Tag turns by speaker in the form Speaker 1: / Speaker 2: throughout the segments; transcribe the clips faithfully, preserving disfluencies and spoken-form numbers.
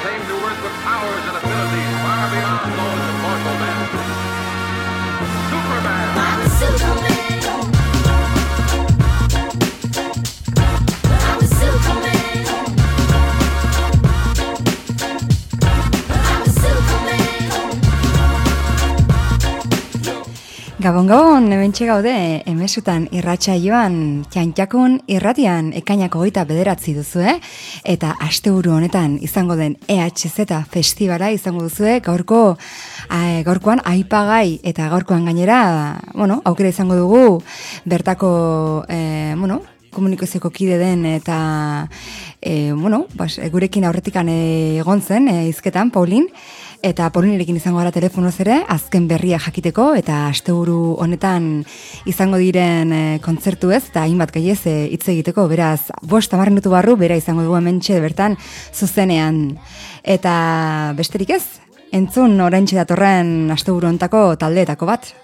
Speaker 1: came to Earth with powers and abilities far beyond those of mortal men. Superman! I'm a Superman! I'm a Superman! Gabon gabon, hementxe gaude, emesutan irratsaioan, txantxakun irratian ekainak hogeita bederatzi duzue, eta asteburu honetan izango den E H Z festibala izango duzue, gaurko, a, gaurkoan aipagai, eta gaurkoan gainera, bueno, aukera izango dugu, bertako, e, bueno, komunikazioko kide den, eta, e, bueno, bas, gurekin aurretikan egon zen, e, izketan, Paulin, eta Paulinerekin izango gara telefonoz ere, azken berria jakiteko, eta asteburu honetan izango diren e, kontzertu ez, eta hainbat gaiez e, hitz egiteko, beraz, bost hamar minutu barru, bera izango dugu hementxe bertan zuzenean. Eta besterik ez, entzun oraintxe datorren asteburu honetako taldeetako bat.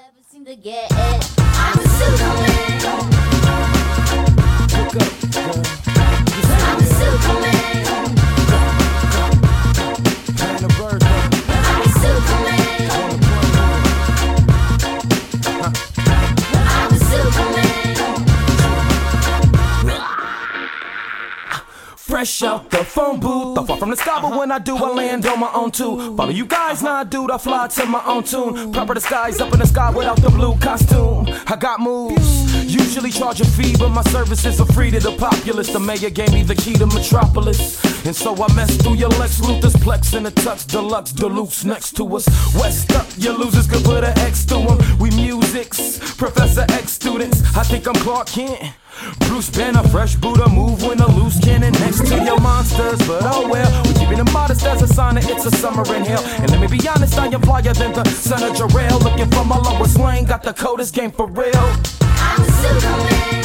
Speaker 2: Fresh out the phone booth, I fall from the sky, but when I do, I land on my own too. Follow you guys, nah, dude, I fly to my own tune. Proper disguise up in the sky without the blue costume. I got moves, usually charge a fee, but my services are free to the populace. The mayor gave me the key to Metropolis, and so I messed through your Lex Luthor's Plex in a Tux Deluxe Deluxe next to us. West up, your losers could put an X to them. We musics, Professor X students. I think I'm Clark Kent, Bruce Banner, fresh Buddha, move when a loose cannon next to your monsters. But oh well, we're keeping it modest as a sign that it's a summer in hell. And let me be honest, I am flyer than the son of Jarrell. Looking for my lowest lane, got the coldest game for real. I'm a Superman.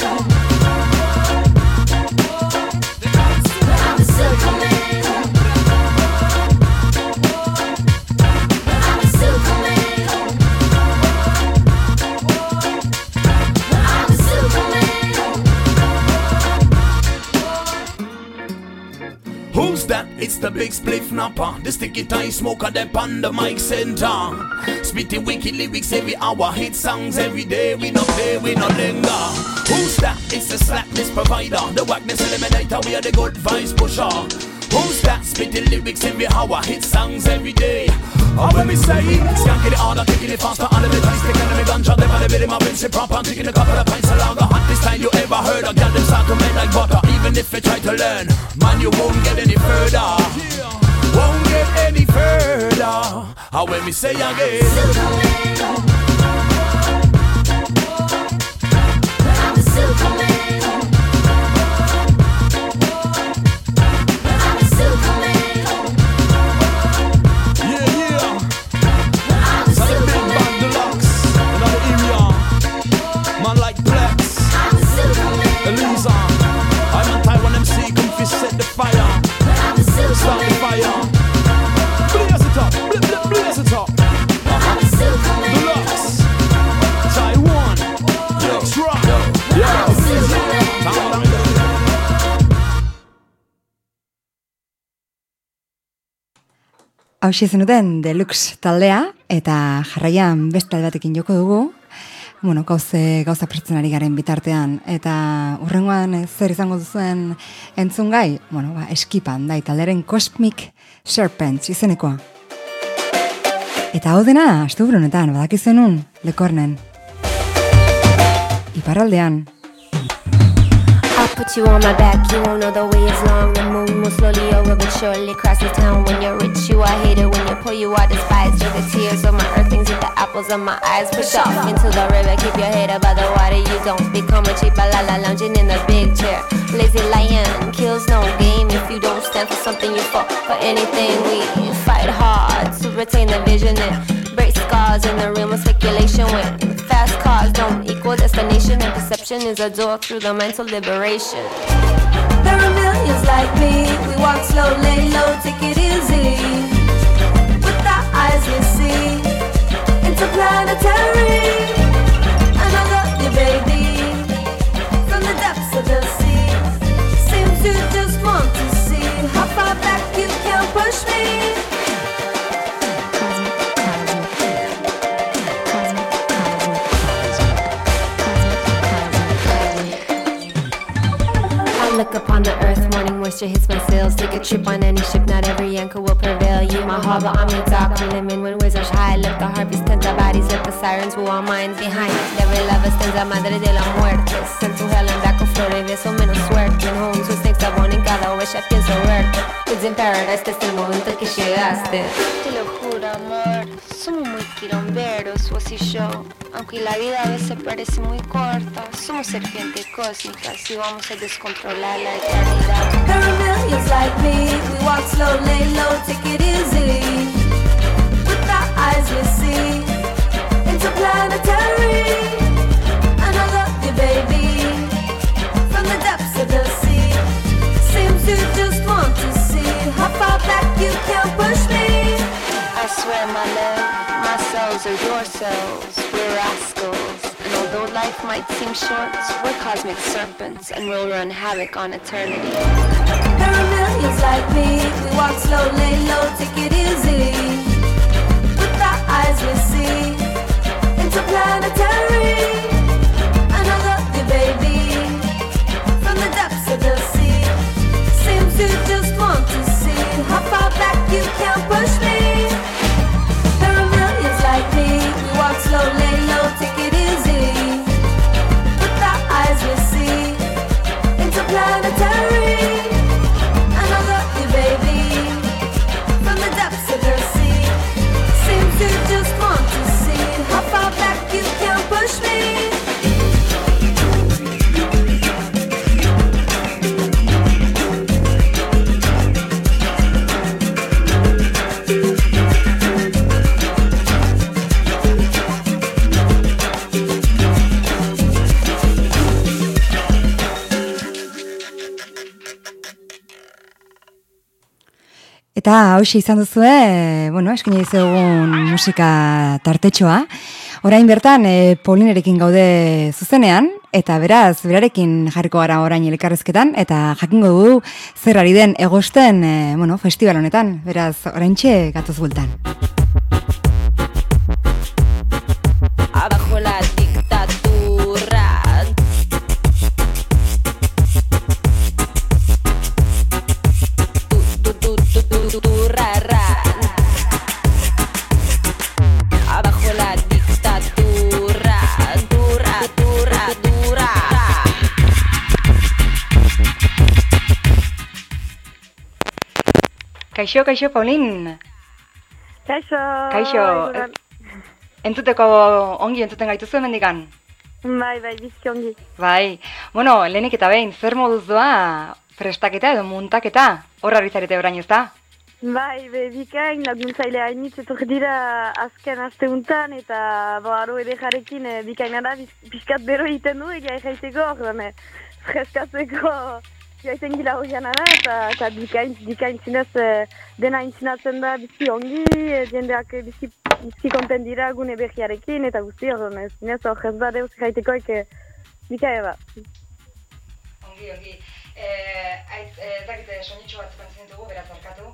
Speaker 2: I'm a Superman. Who's that? It's the big spliff napper, the sticky tie smoker, that on the mic center. Spitting wicked lyrics every hour, hit songs every day. We no play, we no linger. Who's that? It's the slackness provider, the whackness eliminator. We are the good vibes pusher. Who's that? Spitting lyrics every hour, hit songs every day. Oh, when we say, skanking it harder, kicking it faster, all of it, I stick and me ganja, them all of it in my rinse it proper, I'm taking a couple of pints of lager. Hottest time you ever heard of, girl, them start to melt like butter. Even if you try to learn, man, you won't get any further. Won't get any further. Oh, when we say again, Superman. I'm a Superman. Set the fire, start the fire. Blaze it up, blaze, blaze it up. Uh-huh. Deluxe, Taiwan, yo, Trump, yo, yo.
Speaker 3: Hauxe zenuten Deluxe taldea, eta jarraian beste batekin joko dugu. Bueno, gauze, gauza pertsenari garen bitartean, eta urrengoan zer izango duzuen entzun gai, bueno, ba, eskipan, da, talderen Cosmic Serpents izenekoa. Eta hau dena, asteburu honetan, badakizenun, Lekornen. Iparraldean.
Speaker 4: I'll put you on my back, you won't know the way is long. The moon will slowly over but surely cross the town. When you're rich, you are hated. When you poor, you are despised. You're the tears of my earthlings, with the apples of my eyes. Push off into the river, keep your head above the water. You don't become a cheap balala lounging in the big chair. Lazy lion kills no game. If you don't stand for something, you fall for anything. We fight hard to retain the vision and break scars in the realm of speculation. When fast cars don't equal destination, and perception is a door through the mental liberation. There are millions like me. We walk slow, lay low, take it easy. With our eyes we see interplanetary. And I love you, baby. From the depths of the sea. Seems you just want to see how far back you can push me. morning moisture hits my sails. Take a trip on any ship, not every anchor will prevail. You my harbor, I'm your dock. We limit when winds are high. Left the harvest, tens of bodies, let the sirens woo our minds behind us. Every lover stands a madre de la muerte. Sent to hell and back a floor, beso menos suerte. En homes with snakes that one in cada wish I pienso verte. Kids in paradise, desde el momento que llegaste.
Speaker 5: Te lo juro, amor, somos muy quilomberos, vos y yo. Aunque la vida a veces parece muy corta, somos serpientes cósmicas y vamos a descontrolar la eternidad.
Speaker 6: There are millions like me, we walk slow, lay low, take it easy. With our eyes we see, interplanetary. And I love you, baby, from the depths of the sea. Seems you just want to see how far back you can push me.
Speaker 5: I swear, my love, my cells are your cells. We're rascals, and although life might seem short, we're cosmic serpents, and we'll run havoc on eternity.
Speaker 6: There are millions like me, we walk slow, lay low, take it easy. With our eyes we see, interplanetary. And I love you, baby, from the depths of the sea. Seems you just want to see how far back you can push me. There are millions like me, we walk slow, lay low, take it easy. With our eyes we see, interplanetary. And I love you, baby, from the depths of the sea. Seems you just want to see how far back you can push me.
Speaker 3: Eta hauxe izan duzue, bueno, eskaini dizugun musika tartetxoa. Orain bertan, e, Paulinerekin gaude zuzenean, eta beraz, berarekin jarriko gara orain elkarrezketan, eta jakingo du zer ari den egosten, e, bueno, festival honetan. Beraz, oraintxe gatoz bueltan.
Speaker 4: Abajo la dictadura. Abajo la dictadura, dura, dura, dura.
Speaker 3: Kaixo, kaixo, Paulin.
Speaker 7: Kaixo.
Speaker 3: Kaixo. Entzuteko ongi entzuten gaituzu hemendikan.
Speaker 7: Bai, bai, bizki ongi.
Speaker 3: Bai. Bueno, lehenik eta behin, zer moduz doa prestaketa edo muntaketa? Horra bizarete orain ez da?
Speaker 7: Bai, be, bikain, laguntzaile hainitz etorri dira azken aste untan, eta bo, aro ere jarekin e, bikaina da, pixkat bero egiten du, egia egaiteko, ordan, e, freskatzeko gaiten gila horian ara, eta, eta bikain, bikain zinez e, dena intzinatzen da bizki ongi, e, jendeak e, bizki, bizki konten dira gune berriarekin, eta guzti, ordan, e, zinez hor ez da deuz egaiteko eke bikaia ba.
Speaker 3: Ongi, ongi. Eh, aiz, ez dakite soinitxo bat zukantzen dugu, beraz arkatu.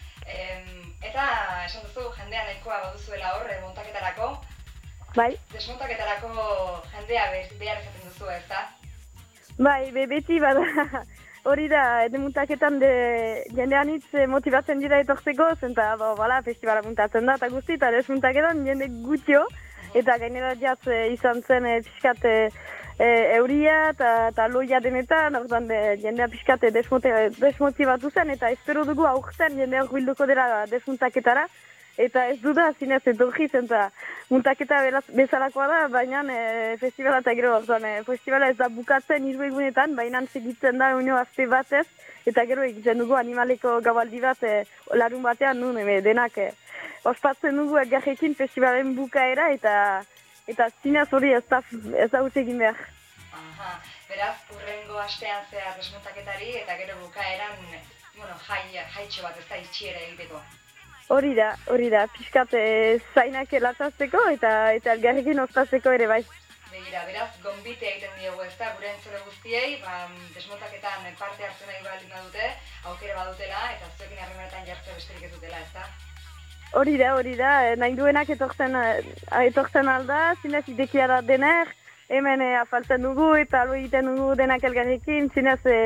Speaker 3: Em, eta esan duzu jendea nahikoa baduzuela hor montaketarako.
Speaker 7: Bai.
Speaker 3: Desmontaketarako jendea behar izaten duzu, ez da?
Speaker 7: Bai, be, beti bada hori da, demuntaketan de jendean hitz motibatzen dira etortzeko, zenta, bala, festivala muntatzen da, eta guzti, eta desmuntaketan jende gutxo, eta gainera jaz e, izan zen e, pixkat e, e, euria eta loia denetan, orduan de, jendea pixkat desmotibatu zen, eta espero dugu aurten jendea bilduko dela desmuntaketara, eta ez duda zinez etorri zen, eta muntaketa bezalakoa da, baina e, festivala eta gero, orduan, e, festivala ez da bukatzen hiru egunetan, baina segitzen da unio azte batez, eta gero egiten dugu animaleko gabaldi bat e, larun batean nun, e, denak e, ospatzen dugu egarrekin festivalen bukaera, eta eta zinez hori ez da, ez da utz egin behar.
Speaker 3: Aha, beraz, urrengo astean zehar desmontaketari, eta gero bukaeran, bueno, jai, jaitxo bat ez da itxiera egiteko.
Speaker 7: Hori da, hori da, pixkat e, zainak elatzazteko eta eta elgarrekin ospazteko ere bai.
Speaker 3: Begira, beraz, gonbite egiten diogu ez da, gure entzule guztiei, ba, desmontaketan parte hartzen nahi baldin badute, aukera badutela, eta zuekin harremanetan jartzea besterik ez dutela, ez da?
Speaker 7: Hori da, hori da, nahi duenak etortzen, etortzen alda, zinez idekia da dener, hemen e, afaltzen dugu eta alo egiten dugu denak elgarrekin, zinez e,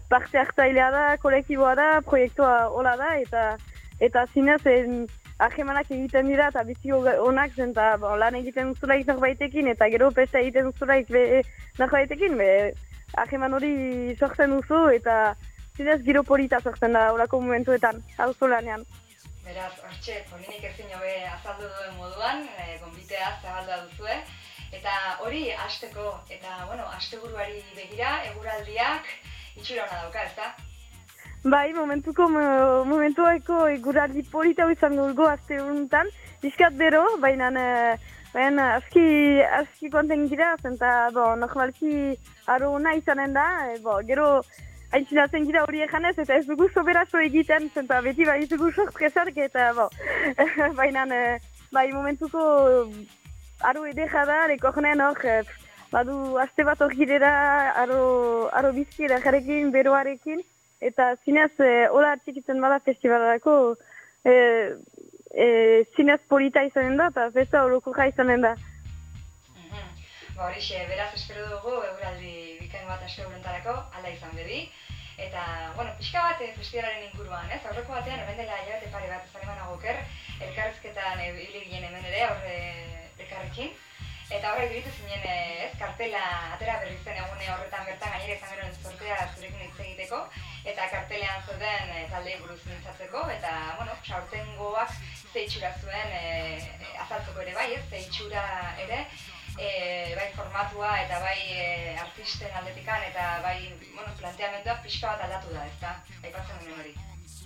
Speaker 7: parte hartzailea da, kolektiboa da, proiektua hola da, eta eta zinez en, ahemanak egiten dira eta biziko onak zen, eta bon, lan egiten duzulaik norbaitekin, eta gero pesta egiten duzulaik norbaitekin, be, aheman hori sortzen duzu, eta zinez giro polita sortzen da horako momentuetan, hau zolanean.
Speaker 1: Beraz, hortxe, Polinik ezin hobe azaldu duen moduan, e, gonbitea zabaldua duzue, eta hori hasteko, eta, bueno, asteburuari begira, eguraldiak itxura hona dauka, ezta?
Speaker 7: Bai, momentuko, momentuako eguraldi polita izan dugu aste honetan, bizkat bero, baina baina aski, aski konten gira, zenta, bo, normalki aro ona izanen da, e, bo, gero haintzinatzen gira hori ejanez, eta ez dugu soberaso egiten, zenta beti bai ez dugu sorpresak, eta bo, baina bai momentuko aro edeja da, leko jonen hor, badu aste bat hor girera, aro, aro bizkiera jarekin, beroarekin, eta zinez, hola txikitzen bada festivalarako, e, e, zinez polita izanen da, eta festa orokorra izanen da.
Speaker 1: Ba horixe, beraz espero dugu eguraldi bikain bat aste honetarako, ala izan bedi. Eta, bueno, pixka bat festivalaren inguruan, ez? Aurreko batean, hemen dela hilabete pare bat ezan eman agoker, elkarrezketan ibili ginen hemen ere, aurre elkarrekin. Eta horrek diritu zinen, ez, kartela atera berri zen egune horretan bertan gainera izan gero sortea zurekin hitz egiteko, eta kartelean zeuden e, taldei buruz mintzatzeko, eta, bueno, aurtengoak ze itxura zuen e, azaltzeko ere bai, ez, ze itxura ere, e, bai formatua eta bai e, artisten aldetikan, eta bai, bueno, planteamendua pixka bat aldatu da, ezta, aipatzen duen hori.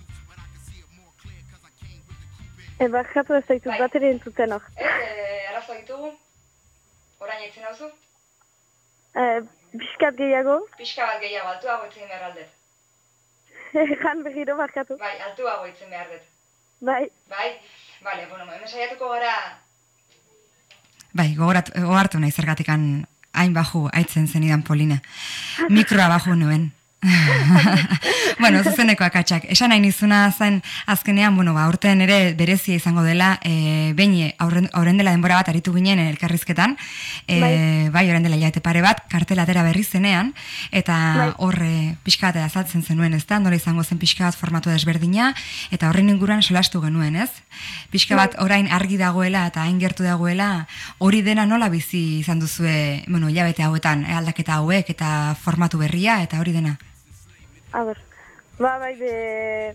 Speaker 7: E, barkatu ez zaitut bai. Bat ere entzuten hor.
Speaker 1: Ez, e, arazoa ditugu? Orain etzen hauzu?
Speaker 7: Eh, Piskat gehiago.
Speaker 1: Pixka bat gehiago, altuago etzen behar aldet.
Speaker 7: Jan berriro barkatu.
Speaker 1: Bai, altuago etzen behar dut.
Speaker 7: Bai.
Speaker 1: Bai, bale, bueno, hemen saiatuko gara...
Speaker 3: Bai, gogartu nahi zergatikan hain baju aitzen zenidan Polina. Mikroa baju nuen. Bueno, zuzeneko akatsak. Esan nahi nizuna zen azkenean, bueno, ba, urtean ere berezia izango dela, e, behin horren dela denbora bat aritu ginen elkarrizketan, e, bai, bai horren dela hilabete pare bat, kartela atera berri zenean, eta bai, horre pixka bat azaltzen zenuen, ez da, nola izango zen pixka bat formatu desberdina, eta horren inguruan solastu genuen, ez? Pixka bat orain argi dagoela eta hain gertu dagoela, hori dena nola bizi izan duzue, bueno, hilabete hauetan, aldaketa hauek eta formatu berria, eta hori dena?
Speaker 7: A ber, ba, bai, be,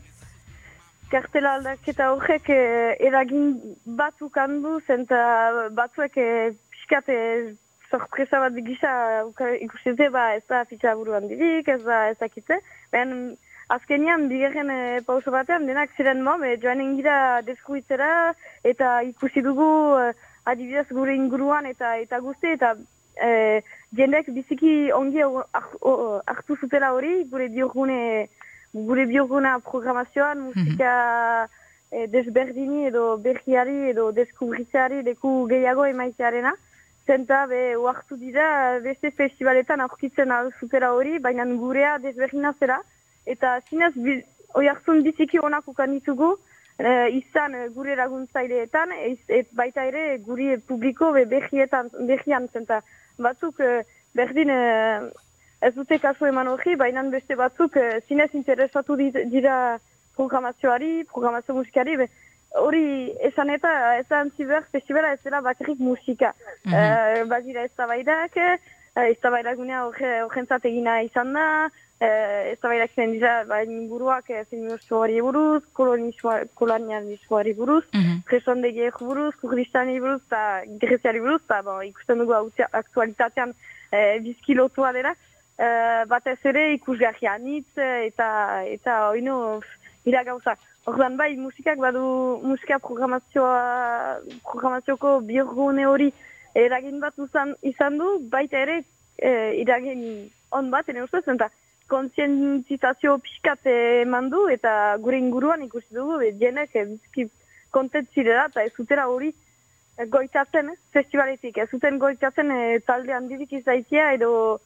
Speaker 7: kartela aldaketa horrek eh, eragin batzuk handu, zenta batzuek eh, pixkat eh, sorpresa bat gisa ikusite, ba, ez da fitxa buruan dirik, ez da ez dakitze. Ben, azkenian, bigarren eh, pauso batean, denak ziren mo, be, joanen gira deskuitzera, eta ikusi dugu eh, adibidez gure inguruan, eta eta guzti, eta Eh, jendek biziki ongi hartu zutela hori, gure biogune, gure bioguna programazioan, musika eh, desberdini edo berriari edo deskubritzeari leku gehiago emaitearena. Zenta, be, oartu dira beste festivaletan aurkitzen zutela hori, baina gurea desberdina zela. Eta zinez, hori hartzun biziki onak ukan ditugu, eh, izan gure laguntzaileetan, et baita ere gure publiko be, berrietan, berrian zenta. Batzuk eh, berdin eh, ez dute kasu eman hori, baina beste batzuk eh, zinez interesatu dira programazioari, programazio musikari, hori esan eta esan ziber festivala ez dela bakarrik musika. Mm -hmm. eh, Bazira ez tabaidak, eh, ez tabaidagunea horrentzat egina izan da, eh, ez tabaidak zen dira bain buruak feministoari buruz, kolonialismoari buruz, mm -hmm. presondegiek buruz, kurdistani buruz, eta greziari buruz, eta bon, ikusten dugu aktualitatean eh, bizkilotua dela. Uh, batez ere ikusgarri anitz eta eta oino ira gauza. Orduan bai, musikak badu musika programazioa programazioko biogune hori eragin bat uzan, izan du, baita ere eh, iragin on bat, ene ustez, eta kontzientizazio pixkat eman du, eta gure inguruan ikusi dugu, jenek bizki kontentzirela, eta ez zutera hori goitatzen, festivaletik, ez zuten goitatzen e, talde handirik izaitia edo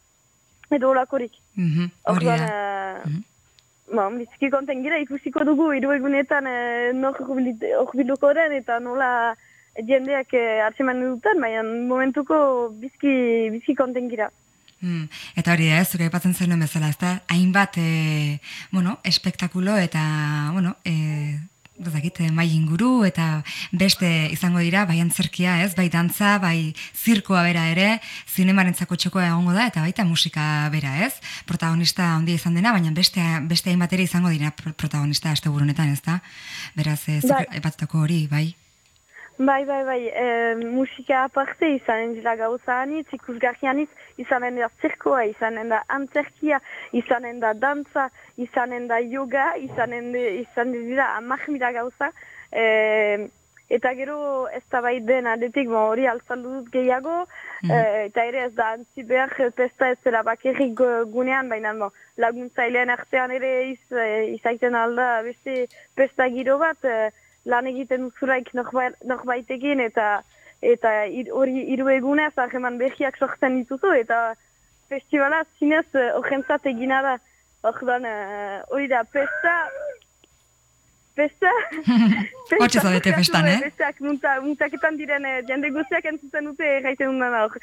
Speaker 7: edo olakorik.
Speaker 3: Mm-hmm. Orduan,
Speaker 7: uh, mm-hmm. ba, biziki konten gira ikusiko dugu, hiru egunetan uh, nor horbiluko den, eta nola jendeak uh, hartzeman duten, baina momentuko biziki, biziki konten gira.
Speaker 3: Mm, eta hori da, ez, zuke aipatzen zenuen bezala, ez da, hainbat, e, bueno, espektakulo eta, bueno, e, dozakit, mai inguru eta beste izango dira, bai antzerkia, ez, bai dantza, bai zirkoa bera ere, zinemarentzako txokoa egongo da, eta baita musika bera, ez, protagonista handia izan dena, baina beste, beste hainbat ere izango dira protagonista asteburu honetan, ez da, beraz, ez, bai. Aipatutako hori, bai.
Speaker 7: Bai, bai, bai, e, musika aparte izanen dira gauza anitz, ikusgarri anitz, izanen da zirkoa, izanen da antzerkia, izanen da dantza, izanen da yoga, izanen izanen dira amahmira gauza, e, eta gero ez da bai den adetik, hori altzaldu dut gehiago, mm. e, eta ere ez da antzi behar pesta ez dela bakerrik gunean, baina bo, laguntzailean artean ere iz, izaiten alda beste pesta giro bat, e, lan egiten duzuraik norbaitekin eta eta hori hiru egunez hageman behiak sortzen dituzu eta festivala zinez horrentzat egina da. Orduan hori da pesta pesta
Speaker 3: Hortxe zaudete festan, eh?
Speaker 7: Pestak muntaketan diren jende guztiak entzuten dute gaiten undan hor.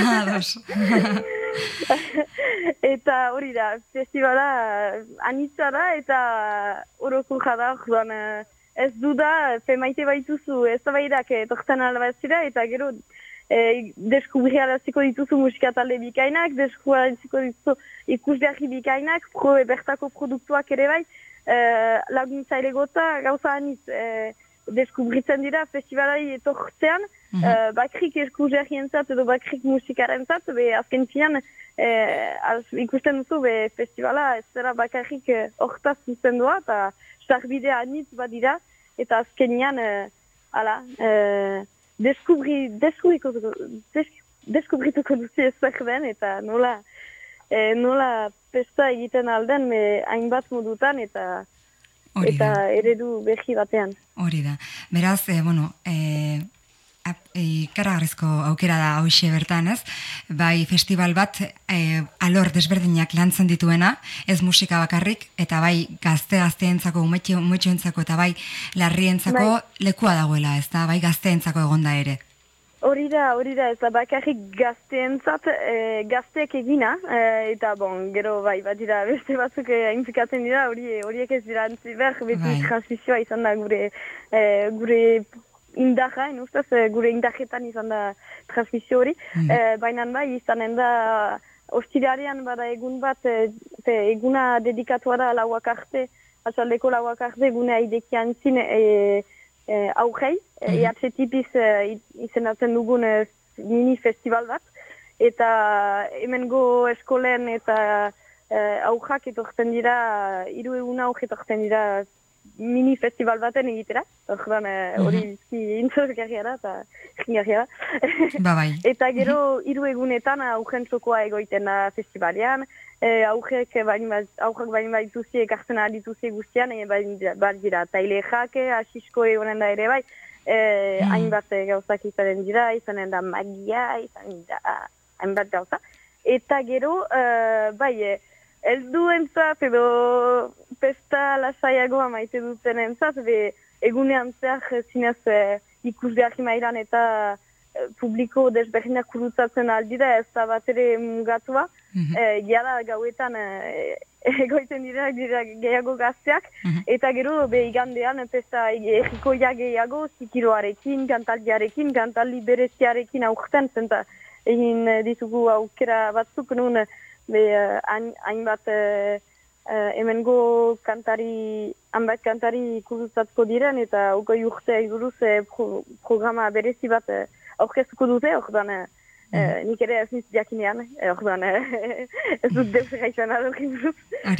Speaker 7: Eta hori da, festivala anitza da eta orokurra da, orduan ez du da, fe maite baituzu, ez da baidak tortan alabazira, eta gero e, deskubriaraziko dituzu musika talde bikainak, deskubriaraziko dituzu ikusgarri bikainak, pro, bertako produktuak ere bai, e, laguntzaile gota gauza anitz, e, deskubritzen dira festivalai etortzean, mm -hmm. e, bakrik ikusgarri entzat edo bakrik musikaren zat, be azken finan, e, az, ikusten duzu, be festivala ez dara bakarrik hortaz zuzendua, eta sarbidea anitz badira, eta azkenian, e, ala, e, deskubri, deskubriko, des, deskubrituko duzi ezak ben, eta nola, e, nola pesta egiten alden, me, hainbat modutan, eta
Speaker 3: Hori
Speaker 7: eta
Speaker 3: da.
Speaker 7: eredu behi batean.
Speaker 3: Hori da. Beraz, e, bueno, e, ikaragarrizko aukera da hoxe bertan, ez? Bai, festival bat e, alor desberdinak lantzen dituena, ez musika bakarrik, eta bai gazte-gazteentzako, umetxoentzako, eta bai larrientzako bai. Lekua dagoela, ez da? Bai gazteentzako egonda ere.
Speaker 7: Hori da, hori da, ez da bakarrik gazteentzat, e, gazteek egina, e, eta bon, gero bai, bat dira beste batzuk haintzikatzen dira, hori, horiek ez dira antzi behar, beti bai. Transmisioa izan da gure, e, gure indarra, ustez, gure indarretan izan da transmisio hori, mm. e, baina bai izanen da ostirarian bada egun bat, e, eguna dedikatua da lauak arte, atzaldeko lauak arte, egune haidekian zin, e, e, aurrei, mm-hmm. e, ehatxe tipiz e, izenatzen dugun e, mini festival bat, eta hemengo eskolen eta e, aurrak etortzen dira, hiru egun aurre etortzen dira, mini festival baten egitera, orduan hori bizki intzorgarria da eta jingarria da.
Speaker 3: Ba bai.
Speaker 7: Eta gero hiru egunetan aurren txokoa egoiten da festivalean, e, aurrek bain aurrak bain baituzi ekartzen adituzi guztian, e, bain bat dira tailejak, asisko egonen da ere bai, e, mm. hainbat gauzak izanen dira, izanen da magia, izanen da hainbat gauza. Eta gero, e, bai, eldu entzat edo pesta lasaiagoa maite duten entzat, be egunean zehar zinez e, ikusgarri mailan eta e, publiko desberdinak kurutzatzen aldira ez da bat ere mugatua. Mm-hmm. e, Giara gauetan e, egoiten dira, dira gehiago gazteak, mm-hmm. eta gero be igandean pesta errikoia gehiago zikiroarekin, kantaldiarekin, kantaldi bereziarekin aurten, zenta egin ditugu aukera batzuk nun be hainbat uh, uh, hemengo kantari, hanbat kantari kuruzatko diren, eta ukoi urte iguruz uh, pro, programa berezi bat uh, aurkeztuko dute, orduan uh, mm. nik ere ez niz jakinean, orduan uh, ez dut deus gaizan adokin dut.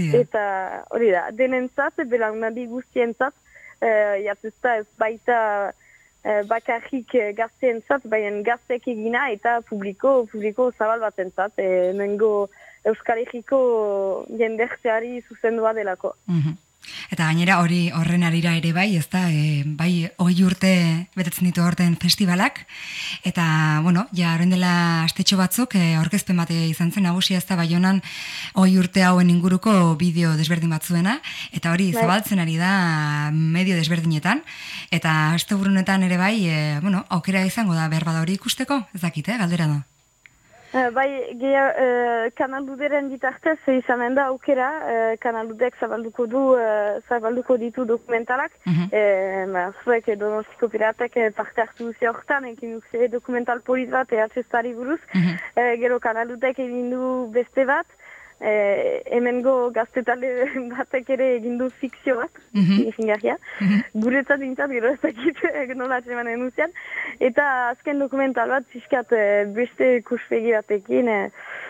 Speaker 7: Eta hori da, denentzat, belaunaldi guztientzat, uh, jatzuzta ez baita Uh, bakarrik uh, gazteentzat, baina gazteek egina eta publiko, publiko zabal batentzat, e, mengo Euskal Herriko jendertzeari zuzendua delako.
Speaker 3: Mm-hmm. Eta gainera hori horren arira ere bai, ez da, e, bai hogei urte betetzen ditu horten festivalak, eta, bueno, ja, horren dela astetxo batzuk, e, aurkezpen bate izan zen nagusia ez da, Baionan hogei urte hauen inguruko bideo desberdin batzuena, eta hori bai. Zabaltzen ari da medio desberdinetan, eta asteburunetan ere bai, e, bueno, aukera izango da behar bada hori ikusteko, ez dakit, eh, galdera da.
Speaker 7: Uh, bai, geha, uh, kanalduderen ditartez izanen da aukera, uh, kanaldudek zabalduko du, uh, zabalduko ditu dokumentalak,
Speaker 3: Mhm.
Speaker 7: e, ba, zuek Donostiko Piratek eh, parte hartu duzi horretan, ekin duzi dokumental polit bat, E H Z-ari buruz,
Speaker 3: Mhm.
Speaker 7: uh, gero kanaldudek egin du beste bat, Eh, hemengo gaztetale batek ere egin du fikzio bat,
Speaker 3: Mhm.
Speaker 7: ifingarria.
Speaker 3: Mhm.
Speaker 7: Guretzat bintzat, gero ez dakit nola atseman enuzian. Eta azken dokumental bat, ziskat eh, beste kuspegi batekin, eh,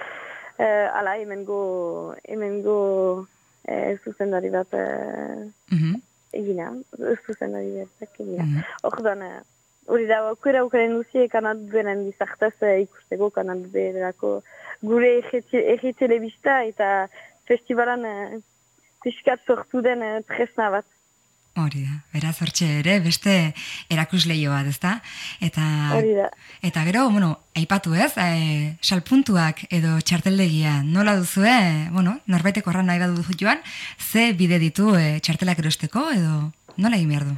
Speaker 7: eh, ala hemengo, hemengo eh, zuzendari bat eh,
Speaker 3: Mhm.
Speaker 7: egina, zuzendari bat egina.
Speaker 3: Mhm.
Speaker 7: Ordan, eh, hori da, aukera aukeren duzie kanaduderen bizartaz eh, ikusteko kanaduderako gure erri telebista eta festivalan eh, piskat sortu den eh, tresna bat.
Speaker 3: Hori da, beraz hortxe ere, beste erakusleio bat, ezta? Eta,
Speaker 7: Hori da.
Speaker 3: eta gero, bueno, aipatu ez, e, salpuntuak edo txarteldegia, nola duzue, bueno, norbaiteko horran nahi badu joan, ze bide ditu e, txartelak erosteko edo nola egin behar du?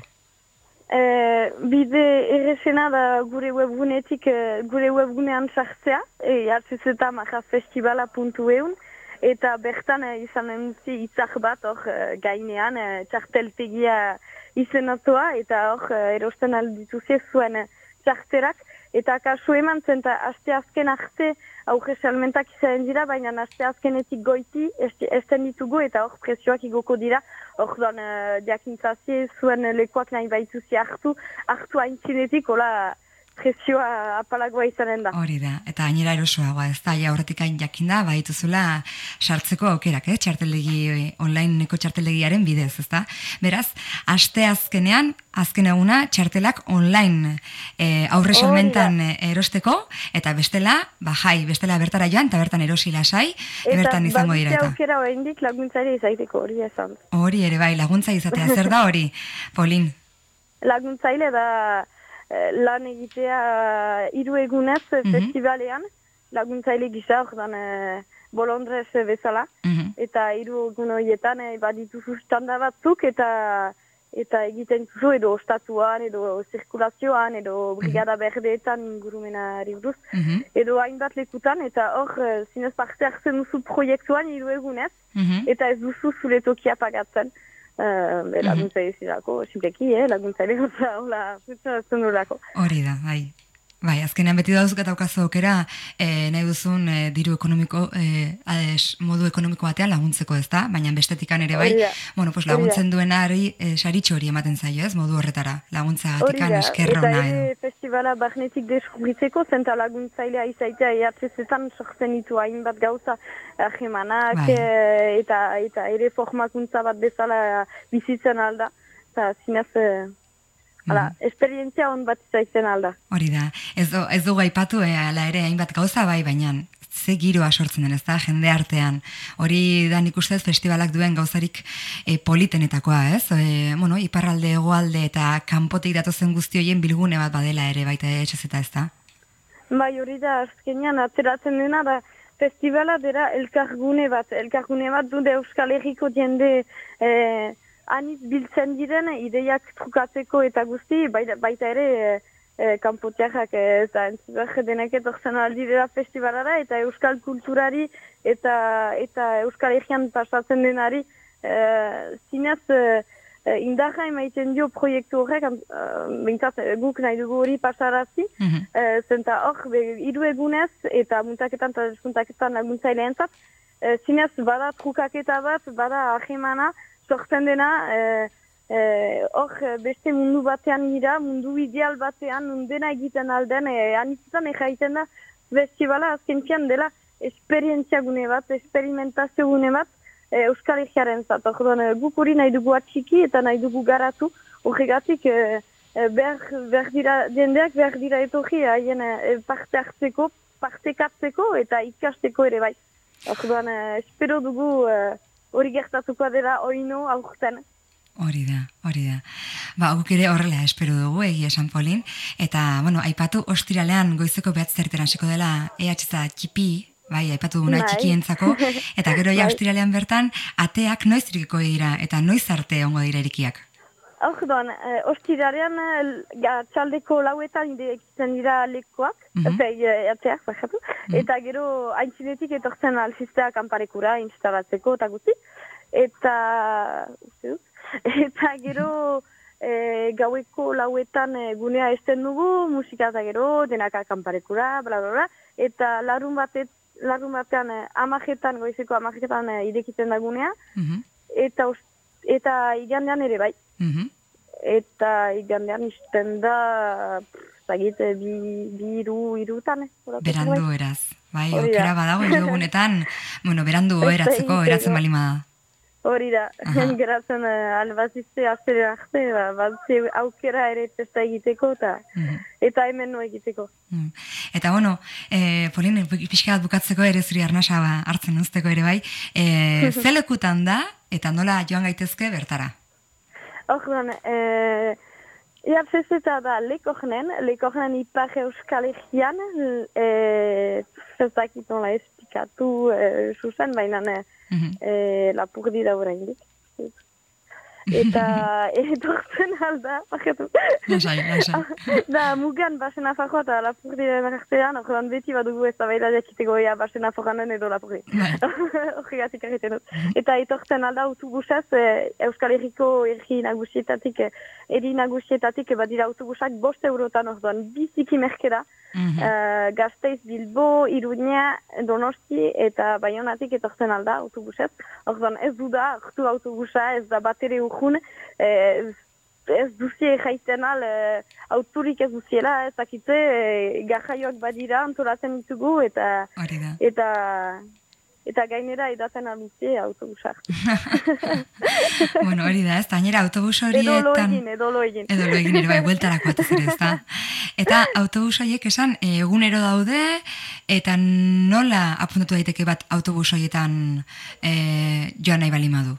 Speaker 7: Eh, bide errezena da gure webgunetik, eh, gure webgunean sartzea, e, hartzezeta majafestivala puntu eun, eta bertan eh, izanen dutzi itzak bat hor eh, gainean eh, txarteltegia izenatua, eta hor eh, erosten aldituzie zuen eh, txarterak, eta kasu eman zen, eta aste azken arte aurre salmentak izan dira, baina aste azkenetik goiti esten ditugu, eta hor presioak igoko dira, hor doan uh, diakintzazie zuen lekuak nahi baituzi hartu, hartu haintzinetik, hola presioa apalagoa izanen da.
Speaker 3: Hori da, eta gainera erosoagoa, ez da, ja horretik hain jakinda, baituzula sartzeko aukerak, eh? Txarteldegi, onlineko txarteldegiaren bidez, ez da? Beraz, aste azkenean, azken eguna, txartelak online eh, aurre salmentan eh, erosteko, eta bestela, ba jai, bestela bertara joan, eta bertan erosi lasai, e, bertan izango dira.
Speaker 7: Eta aukera oraindik laguntzaile izaiteko hori esan.
Speaker 3: Hori ere bai, laguntza izatea, zer da hori, Polin?
Speaker 7: Laguntzaile da lan egitea hiru egunez
Speaker 3: Mhm.
Speaker 7: festivalean, laguntzaile gisa ordan e, bolondrez bezala,
Speaker 3: Mhm.
Speaker 7: eta hiru egun horietan e, badituzu standa batzuk, eta eta egiten duzu edo ostatuan, edo zirkulazioan, edo brigada berdeetan ingurumenari buruz,
Speaker 3: Mhm.
Speaker 7: edo hainbat lekutan, eta hor e, zinez parte hartzen duzu proiektuan hiru egunez,
Speaker 3: Mhm.
Speaker 7: eta ez duzu zure tokia pagatzen. Uh, laguntzaile zirako, simpleki, eh, laguntzaile gauza, hola, funtzionatzen durako.
Speaker 3: Hori da, bai. Bai, azkenean beti dauzuk eta aukazu aukera, e, nahi duzun e, diru ekonomiko, e, ades, modu ekonomiko batean laguntzeko, ez da? Baina bestetikan ere bai,
Speaker 7: Hori da.
Speaker 3: bueno, pues
Speaker 7: Hori da.
Speaker 3: laguntzen duenari e, saritxo hori ematen zaio, ez? Modu horretara, laguntza
Speaker 7: Hori
Speaker 3: gatikan
Speaker 7: da,
Speaker 3: eskerra
Speaker 7: eta
Speaker 3: ona
Speaker 7: ere
Speaker 3: edo.
Speaker 7: festivala barnetik deskubritzeko, zenta laguntzailea izaitea E H Z-etan sortzen ditu hainbat gauza ahemanak,
Speaker 3: Bai.
Speaker 7: e, eta, eta ere formakuntza bat bezala bizitzen alda, eta zinez, e, hala, esperientzia hon bat izaiten alda.
Speaker 3: Hori da, ez, du- ez dugu aipatu, e, ala ere hainbat gauza bai, baina ze giroa sortzen den, ez da, jende artean. Hori da nik ustez festivalak duen gauzarik e, politenetakoa, ez? E, bueno, iparralde, hegoalde eta kanpotik datozen guzti horien bilgune bat badela ere baita etxezeta, ez da?
Speaker 7: Bai, hori da, azkenean ateratzen dena da, festivala dira elkargune bat, elkargune bat du de Euskal Herriko jende eh, aniz biltzen diren ideiak trukatzeko eta guzti, baita, baita ere e, e, kanpotiarrak ez da, entzuak denek etortzen aldirera festivalara eta euskal kulturari eta eta Euskal Herrian pasatzen denari e, zinez e, e, indarra emaiten dio proiektu horrek, uh, bintzat guk nahi dugu hori pasarazi,
Speaker 3: Mhm.
Speaker 7: e, zenta hor, hiru egunez eta muntaketan eta desmuntaketan laguntzaileentzat, e, zinez bada trukaketa bat, bada ahemana, sortzen dena, e, e, hor beste mundu batean gira, mundu ideal batean, nundena egiten alden, e, anitzetan egaiten da, festivala azken dela esperientzia gune bat, experimentazio gune bat, e, Euskal Herriaren zat. Orduan, guk hori nahi dugu atxiki eta nahi dugu garatu, horregatik e, e, behar, behar dira, jendeak behar dira etorri haien e, parte hartzeko, partekatzeko eta ikasteko ere bai. Orduan, e, espero dugu e, hori gertatuko dela oino aurten.
Speaker 3: Hori da, hori da. Ba, guk ere horrela espero dugu, egia esan Polin. Eta, bueno, aipatu ostiralean goizeko behatz zerteran hasiko dela E H Z txipi, bai, aipatu duguna
Speaker 7: Bai.
Speaker 3: txikientzako, eta gero ja
Speaker 7: Bai.
Speaker 3: ostiralean bertan, ateak noiz irikiko dira, eta noiz arte ongo dira irikiak.
Speaker 7: Orduan, eh, ostirarean eh, txaldeko lauetan irekitzen dira lekuak,
Speaker 3: Mhm.
Speaker 7: mm atzeak, bajatu, eta gero aintzinetik etortzen alfistea kanparekura instalatzeko eta guzti, eta, uste dut, eta gero eh, gaueko lauetan eh, gunea esten dugu, musika eta gero, denaka kanparekura, bla, bla, bla, eta larun batet, larun batean eh, amajetan, goizeko amajetan eh, irekitzen da gunea,
Speaker 3: Mhm.
Speaker 7: eta, os- eta igandean ere bai.
Speaker 3: Mhm.
Speaker 7: Eta igandean izten da, zagit, bi, bi iru, irutan, eh?
Speaker 3: Berandu eraz. Bai,
Speaker 7: Hori da.
Speaker 3: aukera badago hirugunetan, bueno, berandu
Speaker 7: Beste
Speaker 3: eratzeko,
Speaker 7: egiteko.
Speaker 3: eratzen balima da.
Speaker 7: Hori da,
Speaker 3: Aha.
Speaker 7: geratzen uh, albazizte aztere arte, ba, batze aukera ere testa egiteko, eta,
Speaker 3: Mhm.
Speaker 7: eta hemen no egiteko.
Speaker 3: Mm. Eta bueno, eh, Polin, pixka bat bukatzeko ere zuri arnasa ba, hartzen uzteko ere bai, eh, ze lekutan da eta nola joan gaitezke bertara?
Speaker 7: Orduan, eh, Iartzezeta da lekornen, lekornen ipar euskal egian, eh, zezakit nola esplikatu eh, zuzen, baina
Speaker 3: Mhm.
Speaker 7: eh, lapurdi da oraindik. Eta etortzen alda, bajatu.
Speaker 3: Lasai, lasai.
Speaker 7: Da, mugan basen afajoa eta lapurdi den artean, orduan beti badugu ez da baila jakiteko ea basen afoganen edo lapurdi.
Speaker 3: Bai.
Speaker 7: Horregatik egiten dut. Eta etortzen alda autobusaz, eh, Euskal Herriko erri nagusietatik, eh, eri nagusietatik, badira autobusak bost eurotan orduan, biziki merkera,
Speaker 3: Mhm.
Speaker 7: eh, Gasteiz, Bilbo, Iruña, Donosti eta Baionatik etortzen alda autobusaz. Orduan ez du da, hartu autobusa, ez da batere urjun, eh, ez duzie jaiten al, eh, autorik ez duziela, ez dakitze, eh, garraioak badira antolatzen ditugu eta
Speaker 3: Hori da.
Speaker 7: eta eta gainera edaten aluzie autobusak.
Speaker 3: Bueno, hori da, ez da, gainera autobus
Speaker 7: Edo lo
Speaker 3: horietan...
Speaker 7: egin, edo lo egin.
Speaker 3: Edo lo egin ere bai, bueltarako batez ere, ez da. Eta autobus horiek esan, eh, egunero daude, eta nola apuntatu daiteke bat autobus horietan eh, joan nahi balimadu?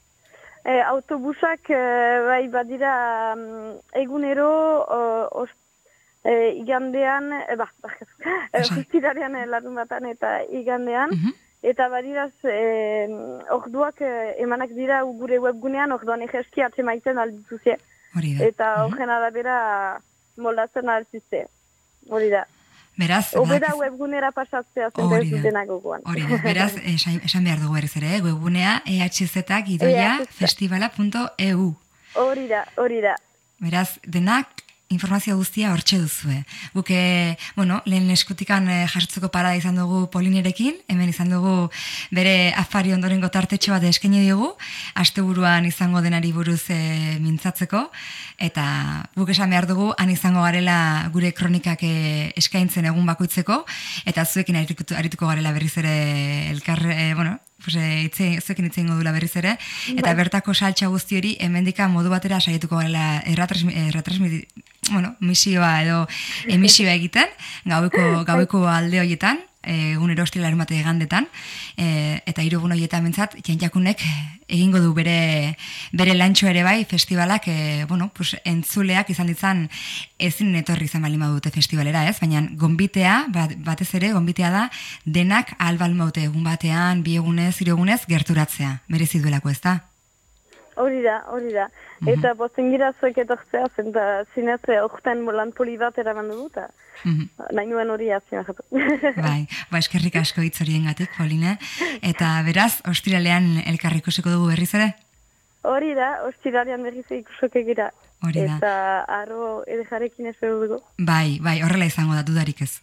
Speaker 7: E, autobusak e, bai badira mm, egunero o, os, e, igandean, e, ba, ba, e,
Speaker 3: Lasai.
Speaker 7: justirarean e, larun batan eta igandean,
Speaker 3: Mhm.
Speaker 7: eta badiraz e, orduak e, emanak dira gure webgunean, orduan egeski atzemaiten aldituzie,
Speaker 3: Hori da.
Speaker 7: eta horren arabera moldatzen aldituzte. Hori da.
Speaker 3: Beraz,
Speaker 7: Obeda
Speaker 3: badakiz-
Speaker 7: webgunera pasatzea zen
Speaker 3: Hori
Speaker 7: ez
Speaker 3: da.
Speaker 7: dutenak gogoan.
Speaker 3: Hori da, beraz, esan, esan behar dugu berriz ere, eh? Webgunea e h z gidoia
Speaker 7: E H Z.
Speaker 3: festivala punto e u.
Speaker 7: Hori da, hori da.
Speaker 3: Beraz, denak informazio guztia hortxe duzue. Guke, bueno, lehen eskutikan eh, jasotzeko parada izan dugu Polinerekin, hemen izan dugu bere afari ondorengo tartetxo bat eskaini diogu, asteburuan izango denari buruz eh, mintzatzeko, eta guk esan behar dugu, han izango garela gure kronikak eh, eskaintzen egun bakoitzeko, eta zuekin arituko, arituko garela berriz ere elkar, eh, bueno, pues, eh, itze, zuekin itzein dula berriz ere, eta bertako saltza guzti hori hemendika modu batera saietuko garela erratransmiti, bueno, misioa edo emisioa egiten, gaueko, gaueko alde horietan, egunero ostirala larunbata igandetan, e, eta hiru egun horietan bentsat, Jantjakunek egingo du bere bere lantxo ere bai, festivalak, e, bueno, pues, entzuleak izan ditzan ezin etorri izan balima dute festivalera, ez? Baina gonbitea, bat, batez ere, gonbitea da, denak albalmaute egun batean, bi egunez, hiru egunez, gerturatzea, merezi duelako, ez da?
Speaker 7: Hori da, hori da. Eta bosten gira zuek etortzea, zen da zinez orten lan poli bat eraman dugu, eta
Speaker 3: Mhm.
Speaker 7: nahi nuen hori azien jatu.
Speaker 3: Bai, ba, eskerrik asko hitz horiengatik, Pauline. Eta beraz, ostiralean elkarri ikusiko dugu berriz ere?
Speaker 7: Hori da, ostirarian berriz ikusoke gira.
Speaker 3: Hori da.
Speaker 7: Eta arro edejarekin espero dugu.
Speaker 3: Bai, bai, horrela izango da, dudarik ez.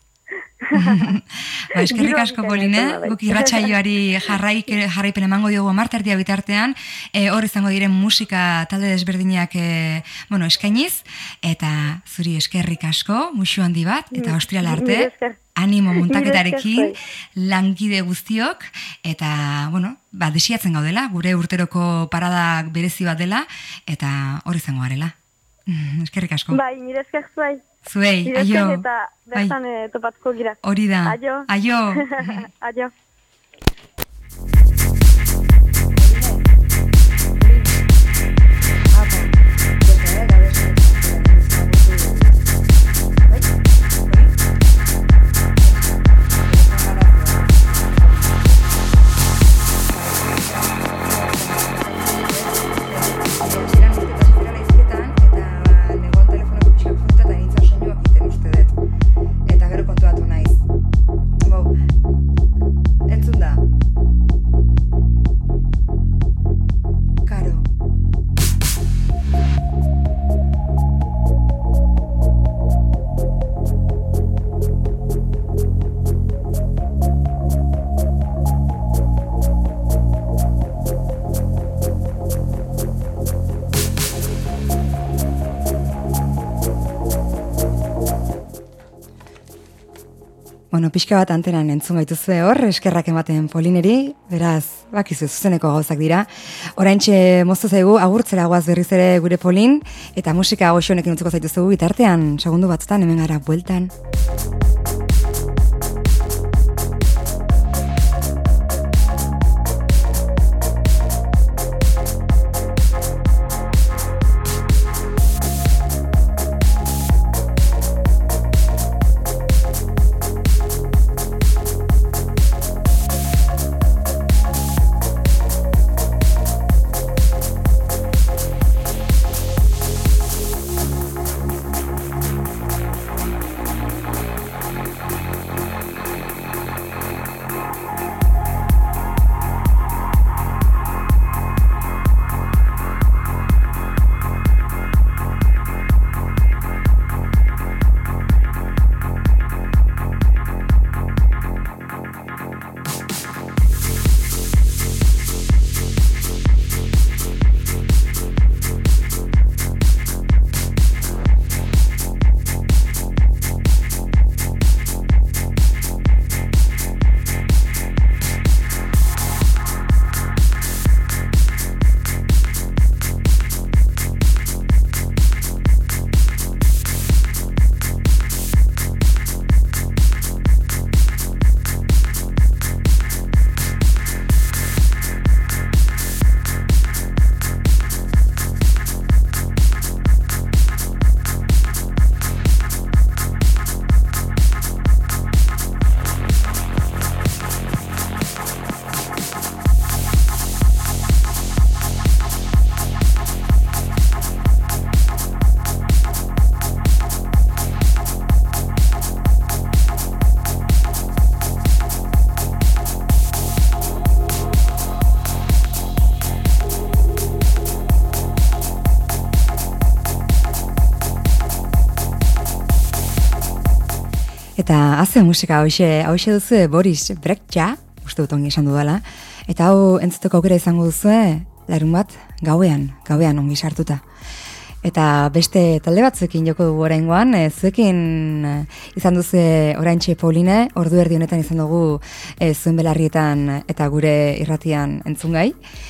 Speaker 3: Ba, eskerrik
Speaker 7: Giro
Speaker 3: asko,
Speaker 7: egiten
Speaker 3: Pauline,
Speaker 7: dutena, bai.
Speaker 3: guk irratsaioari jarraik, jarraipen emango diogu amarterdia bitartean, e, hor izango diren musika talde desberdinak e, bueno, eskainiz, eta zuri eskerrik asko, musu handi bat, eta ostriala
Speaker 7: Nire
Speaker 3: arte,
Speaker 7: esker.
Speaker 3: animo
Speaker 7: Nire
Speaker 3: muntaketarekin,
Speaker 7: esker,
Speaker 3: langide guztiok, eta, bueno, ba, desiatzen gaudela, gure urteroko paradak berezi bat dela, eta hor izango garela. Eskerrik asko.
Speaker 7: Bai, nire esker zuai.
Speaker 3: Zuei,
Speaker 7: Nire
Speaker 3: aio.
Speaker 7: esker eta bertan eh, topatuko gira.
Speaker 3: Hori da.
Speaker 7: Aio.
Speaker 3: Aio.
Speaker 7: Aio.
Speaker 3: Bueno, pixka bat antenan entzun gaituzue hor, eskerrak ematen Polineri, beraz, bakizu, zuzeneko gauzak dira. Oraintxe moztu zaigu, agurtzera goaz berriz ere gure Polin, eta musika goxonekin utzuko zaituzugu, bitartean, segundu batzutan, hemen gara bueltan. Eta haze musika hoxe, hoxe duzu Boris Brejcha, uste dut ongi esan dudala, eta hau entzuteko aukera izango duzue, larun bat, gauean, gauean ongi sartuta. Eta beste talde batzuekin joko dugu oraingoan, e, zuekin e, izan duzu oraintxe Pauline, ordu erdi honetan izan dugu e, zuen belarrietan eta gure irratian entzungai.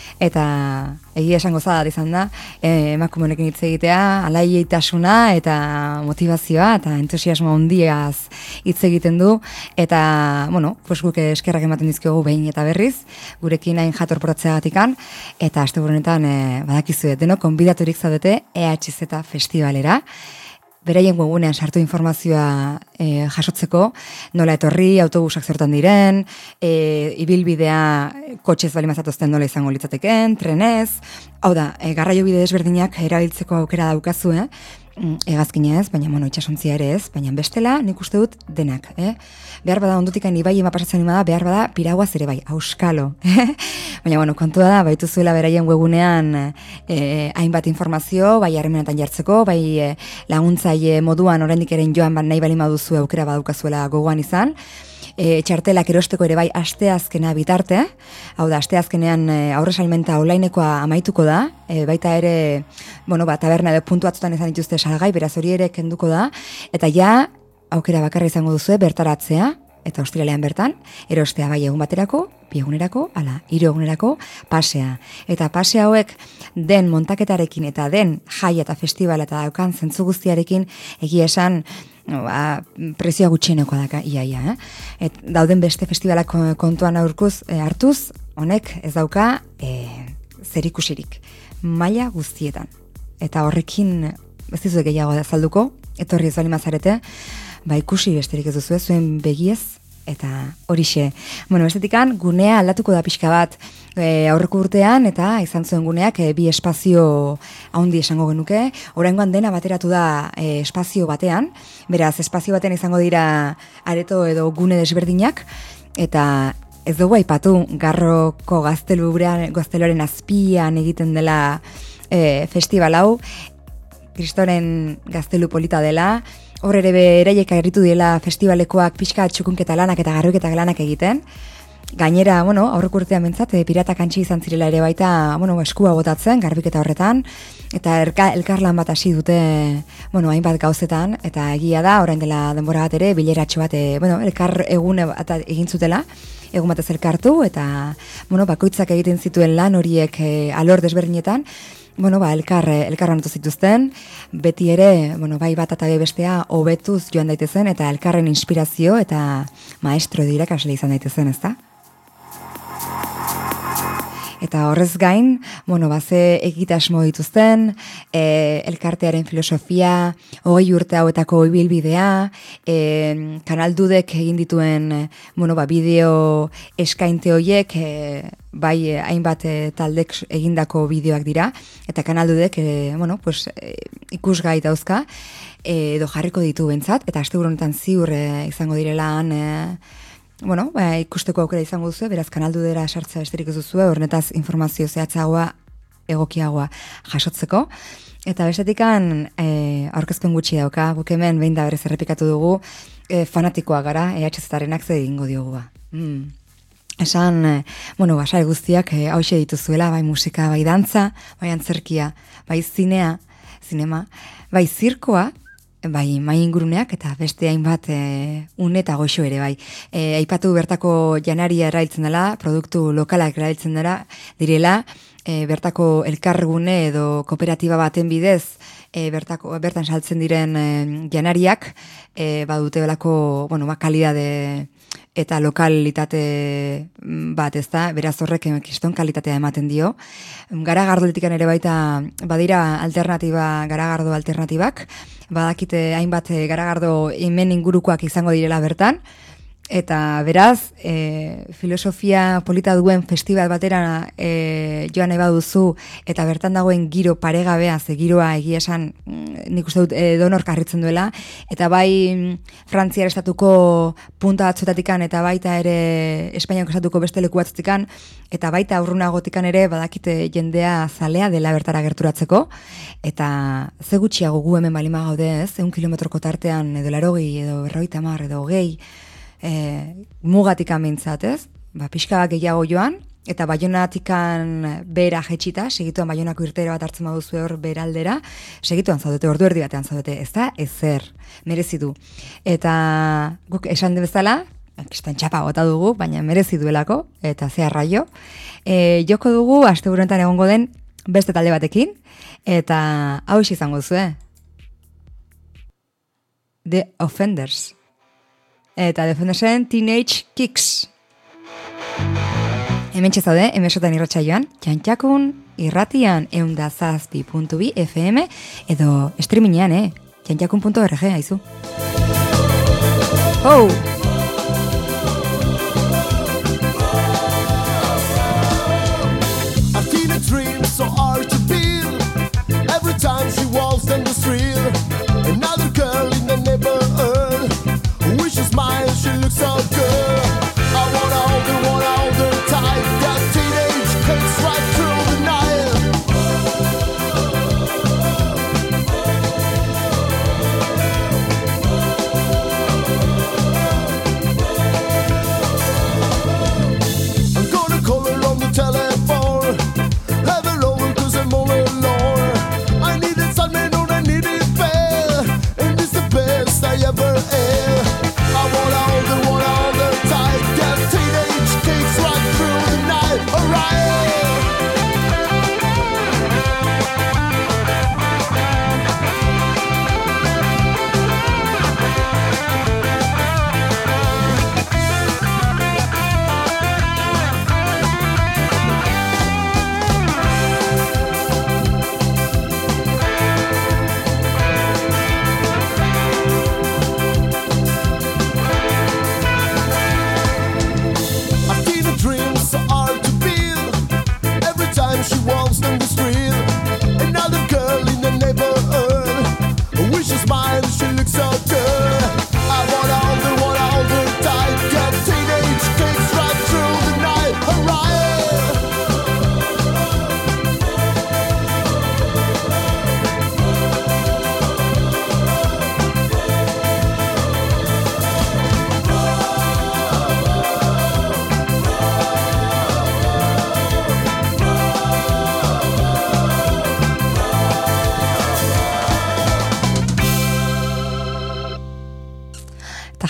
Speaker 3: Eta egia esango zada izan da, e, emakume honekin hitz egitea, alaietasuna eta motivazioa eta entusiasmo handiaz hitz egiten du, eta, bueno, pues guk eskerrak ematen dizkiogu behin eta berriz, gurekin hain jatorporotzeagatikan, eta asteburu honetan e, badakizue, denok konbidaturik zaudete E H Z festivalera, beraien webgunean sartu informazioa e, jasotzeko, nola etorri, autobusak zertan diren, e, ibilbidea kotxez bali mazatozten nola izango litzateken, trenez, hau da, e, garraio bide desberdinak erabiltzeko aukera daukazue, hegazkina ez, baina mono itxasontzia ere ez, baina bestela nik uste dut denak, eh? Behar bada ondutikan ibai ema pasatzen ima da, behar bada piraguaz ere bai, auskalo. Baina, bueno, kontua da, baitu zuela beraien webunean eh, hainbat informazio, bai harremenetan jartzeko, bai eh, laguntzaile moduan oraindik eren joan ban nahi bali maduzu aukera badaukazuela gogoan izan, E, txartelak erosteko ere bai asteazkena bitarte, hau da, asteazkenean e, aurre salmenta onlinekoa amaituko da, e, baita ere, bueno, ba, taberna edo puntu batzutan izan dituzte salgai, beraz hori ere kenduko da, eta ja, aukera bakarra izango duzu bertaratzea, eta ostiralean bertan, erostea bai egun baterako, bi egunerako, ala, hiru egunerako, pasea. Eta pasea hauek den montaketarekin eta den jaia eta festivala eta daukan zentzu guztiarekin egia esan, ba, prezioa gutxieneko daka iaia, eh? Et, dauden beste festivalak kontuan aurkuz e, hartuz, honek ez dauka e, zerikusirik, maila guztietan. Eta horrekin ez dizuek gehiago azalduko, etorri ez bali mazarete, ba ikusi besterik ez duzu, zuen begiez, eta horixe. Bueno, bestetikan, gunea aldatuko da pixka bat e, aurreko urtean, eta izan zuen guneak e, bi espazio haundi esango genuke. Oraingoan dena bateratu da e, espazio batean, beraz, espazio batean izango dira areto edo gune desberdinak, eta ez dugu aipatu Garroko gazteluaren azpian egiten dela e, festival hau, Kristoren gaztelu polita dela, hor ere beraiek agerritu diela festivalekoak pixka txukunketa lanak eta garruiketak lanak egiten, gainera, bueno, aurrek urtean mentzat, e, piratak antxi izan zirela ere baita, bueno, eskua botatzen, garbiketa horretan, eta erka, elkarlan bat hasi dute, bueno, hainbat gauzetan, eta egia da, orain dela denbora bat ere, bileratxo bat, e, bueno, elkar egune bat egin zutela, egun batez elkartu, eta, bueno, bakoitzak egiten zituen lan horiek e, alor desberdinetan, bueno, ba, elkar, elkarran otu zituzten, beti ere, bueno, bai bat eta bestea hobetuz joan daitezen, eta elkarren inspirazio eta maestro edo irakasle izan daitezen, ezta? Eta horrez gain, bueno, baze egitasmo dituzten, e, elkartearen filosofia, hogei urte hauetako ibilbidea, e, kanaldudek egin dituen, bueno, ba, bideo eskainte horiek, e, bai hainbat e, taldek egindako bideoak dira, eta kanaldudek, e, bueno, pues, e, ikusgai dauzka, e, edo jarriko ditu bentsat, eta asteburu honetan ziur e, izango direlaan, e, bueno, ba, ikusteko aukera izango duzu, beraz kanaldudera sartzea besterik ez duzu, hornetaz informazio zehatzagoa, egokiagoa jasotzeko. Eta bestetikan e, aurkezpen gutxi dauka, guk hemen behin da berez errepikatu dugu, e, fanatikoa gara, E H Z-arenak ze egingo diogu ba. Mm. Esan, e, bueno, basare guztiak e, hauxe dituzuela, bai musika, bai dantza, bai antzerkia, bai zinea, zinema, bai zirkoa, bai mai inguruneak eta beste hainbat e, une eta goxo ere bai. E, aipatu bertako janaria erabiltzen dela, produktu lokalak erabiltzen dela, direla, e, bertako elkargune edo kooperatiba baten bidez, e, bertako, bertan saltzen diren e, janariak, e, badute belako, bueno, ba, kalidade eta lokalitate bat, ez da, beraz horrek kiston kalitatea ematen dio. Garagardoletikan ere baita badira alternatiba, garagardo alternatibak, badakite hainbat garagardo hemen ingurukoak izango direla bertan, eta beraz, e, filosofia polita duen festival batera e, joan eba duzu, eta bertan dagoen giro paregabea, ze giroa egia esan, nik uste dut e, donor karritzen duela, eta bai Frantziar estatuko punta batzutatikan, eta baita ere Espainiako estatuko beste leku batzutikan, eta baita urrunagotikan ere badakite jendea zalea dela bertara gerturatzeko, eta ze gutxiago gu hemen balima gaude ez, egun kilometroko tartean edo larogei, edo berrogeita hamar, edo hogei, E, mugatikan mintzat, ez? Ba, pixka bat gehiago joan, eta Baionatikan bera jetxita, segituan Baionako irtera bat hartzen baduzu hor beraldera, segituan zaudete, ordu erdi batean zaudete, ez da, ezer, merezi du. Eta guk esan de bezala, kistan txapa gota dugu, baina merezi duelako, eta ze arraio. E, joko dugu, asteburuetan egongo den, beste talde batekin, eta hau izango zuen. The Offenders. Eta Defendersen Teenage Kicks. Hemen txezaude, emesotan irratsaioan, txantxakun irratian eunda zazpi puntu bi F M, edo streamingean, eh? txantxakun puntu org, haizu. Oh!
Speaker 8: A teenage dream so hard to feel. Every time she walks down the street, another girl in the neighborhood. When she smiles, she looks so good. I wanna hold her, wanna hold her tight. That teenage kicks right through the night.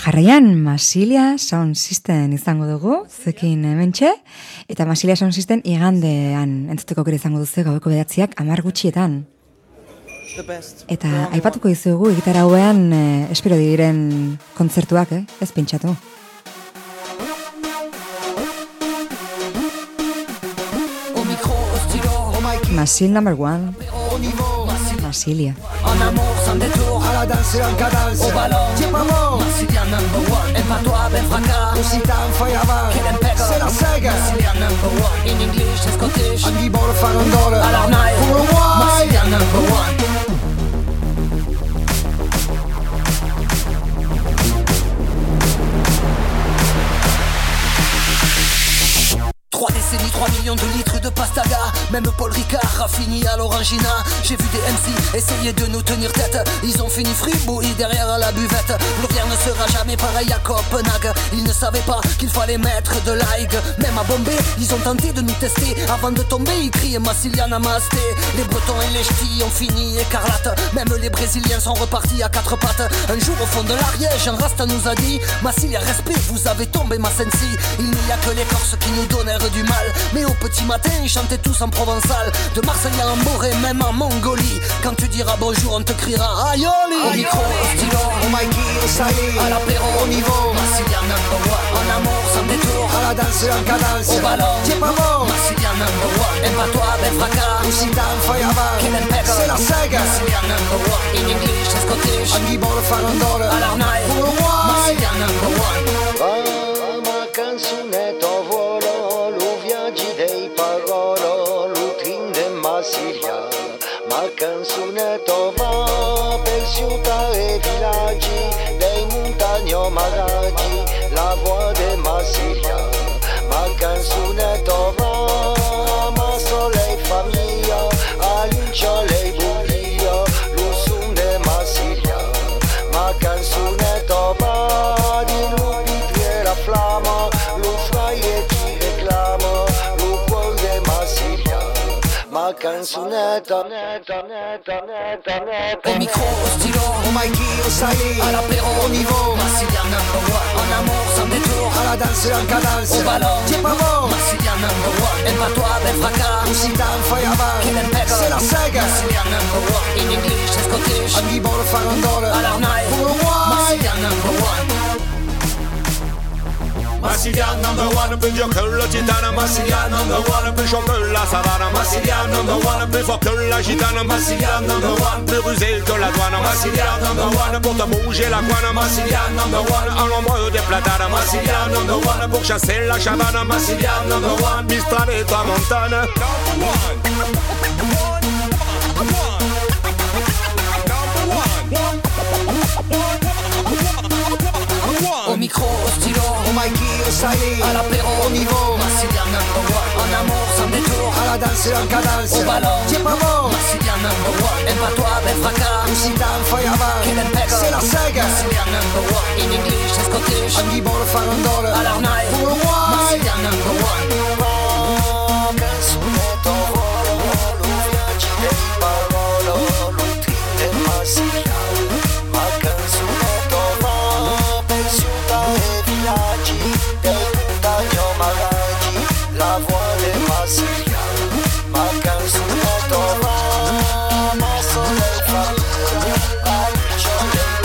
Speaker 1: jarraian Masilia Sound System izango dugu, zekin hementxe, eta Masilia Sound System igandean entzuteko gure izango duzu gaueko bedatziak hamar gutxietan. Eta aipatuko dizugu gitarra hauean eh, espero diren kontzertuak, eh? Ez pintxatu. Masil number one. Masilia.
Speaker 9: En amour sans détour, à la danse et en cadence, au ballon, tiens maman, Masilia number one, et pas toi, ben fracas, aussi t'en fai avant, c'est la sega, Masilia number one, in English, in Scottish, Andy Ball, Farandole, à l'arnaille, pour le roi, Masilia number one. Trois décennies, trois millions de litres de pastaga. Même Paul Ricard a fini à l'orangina. J'ai vu des M C essayer de nous tenir tête. Ils ont fini fribouillis derrière la buvette. L'Auvergne ne sera jamais pareil à Copenhague. Ils ne savaient pas qu'il fallait mettre de l'aig. Même à Bombay, ils ont tenté de nous tester. Avant de tomber, ils criaient Massilia Namasté. Les Bretons et les Ch'tis ont fini écarlate. Même les Brésiliens sont repartis à quatre pattes. Un jour au fond de l'Ariège, un Rasta nous a dit Massilia, respect, vous avez tombé ma sensi. Il n'y a que les Corses qui nous donnèrent du mal, mais au petit matin ils chantaient tous en provençal. De Marseille à Amboré, même en Mongolie. Quand tu diras bonjour, on te criera Aioli. Au micro, au stylo, au Mikey, au Sali, à l'apéro, au niveau, Massilia number one. En amour, sans détour, à la danse et en cadence, au ballon, tiens pas bon, Massilia number one. Et pas toi, ben fracas, aussi t'en fai avant, c'est la sega, Massilia number one. In English, in Scottish, Andy Ball, Farandole, à l'arnaille, pour le roi, Massilia number one.
Speaker 10: Va, ma canzunetta volo, dei parolo, l'utrin de Massilia, ma canzunetto va per città e villaggi, dei montagno maraggi, la voix de Massilia, ma canzunetto va, ma sole famiglia, all'inciole e buio, l'usun de Massilia, ma canzunetto va, di lupi tre la flamma, lo fai e ti reclamo, ma canzunetta, netta, netta, netta, netta.
Speaker 9: Au micro, au stylo,
Speaker 10: au Mikey, au Sali,
Speaker 9: à l'apéro,
Speaker 10: au niveau,
Speaker 9: Massilia number one. En amour, sans détour,
Speaker 10: à la danse et en cadence,
Speaker 9: au ballon,
Speaker 10: tiens pas bon,
Speaker 9: Massilia number one. Et pas toi, ben fracas,
Speaker 10: aussi t'en fai avant, c'est la sega,
Speaker 9: Massilia number one. In English, in Scottish,
Speaker 10: Andy Ball, Farandole,
Speaker 9: à l'arnaille,
Speaker 10: pour le roi,
Speaker 9: Massilia number one.
Speaker 11: Massilia number one, plus dur que le titane. Massilia number one, plus chaud que la savane. Massilia number one, plus fort que la gitane. Massilia number one, plus rusé que la douane. Massilia number one, pour te bouger la couane. Massilia number one, à l'ombre des platanes. Massilia number one, pour chasser la chavane. Massilia number one, Mistral et Tramontane. Number one.
Speaker 9: Au micro, au stylo,
Speaker 10: au Mikey, au Sali,
Speaker 9: à l'apéro,
Speaker 10: au niveau,
Speaker 9: Massilia number one. En amour, sans détour,
Speaker 10: à la danse et en cadence,
Speaker 9: au ballon,
Speaker 10: tiens pas bon,
Speaker 9: Massilia number one. Et pas toi, ben fracas,
Speaker 10: aussi t'en fai avant, c'est la sega,
Speaker 9: Massilia number one. In English, in Scottish,
Speaker 10: Andy Ball, Farandole,
Speaker 9: à l'arnaille,
Speaker 10: pour le roi,
Speaker 9: Massilia number one.
Speaker 10: Canzunetto volo, lo viaggi dei parolo, l'utrin de Massilia, ma canzunetto va per città e villaggi, dei montagno maraggi, la voix de Massilia, ma canzunetto va, ma sole famiglia, all'inciole e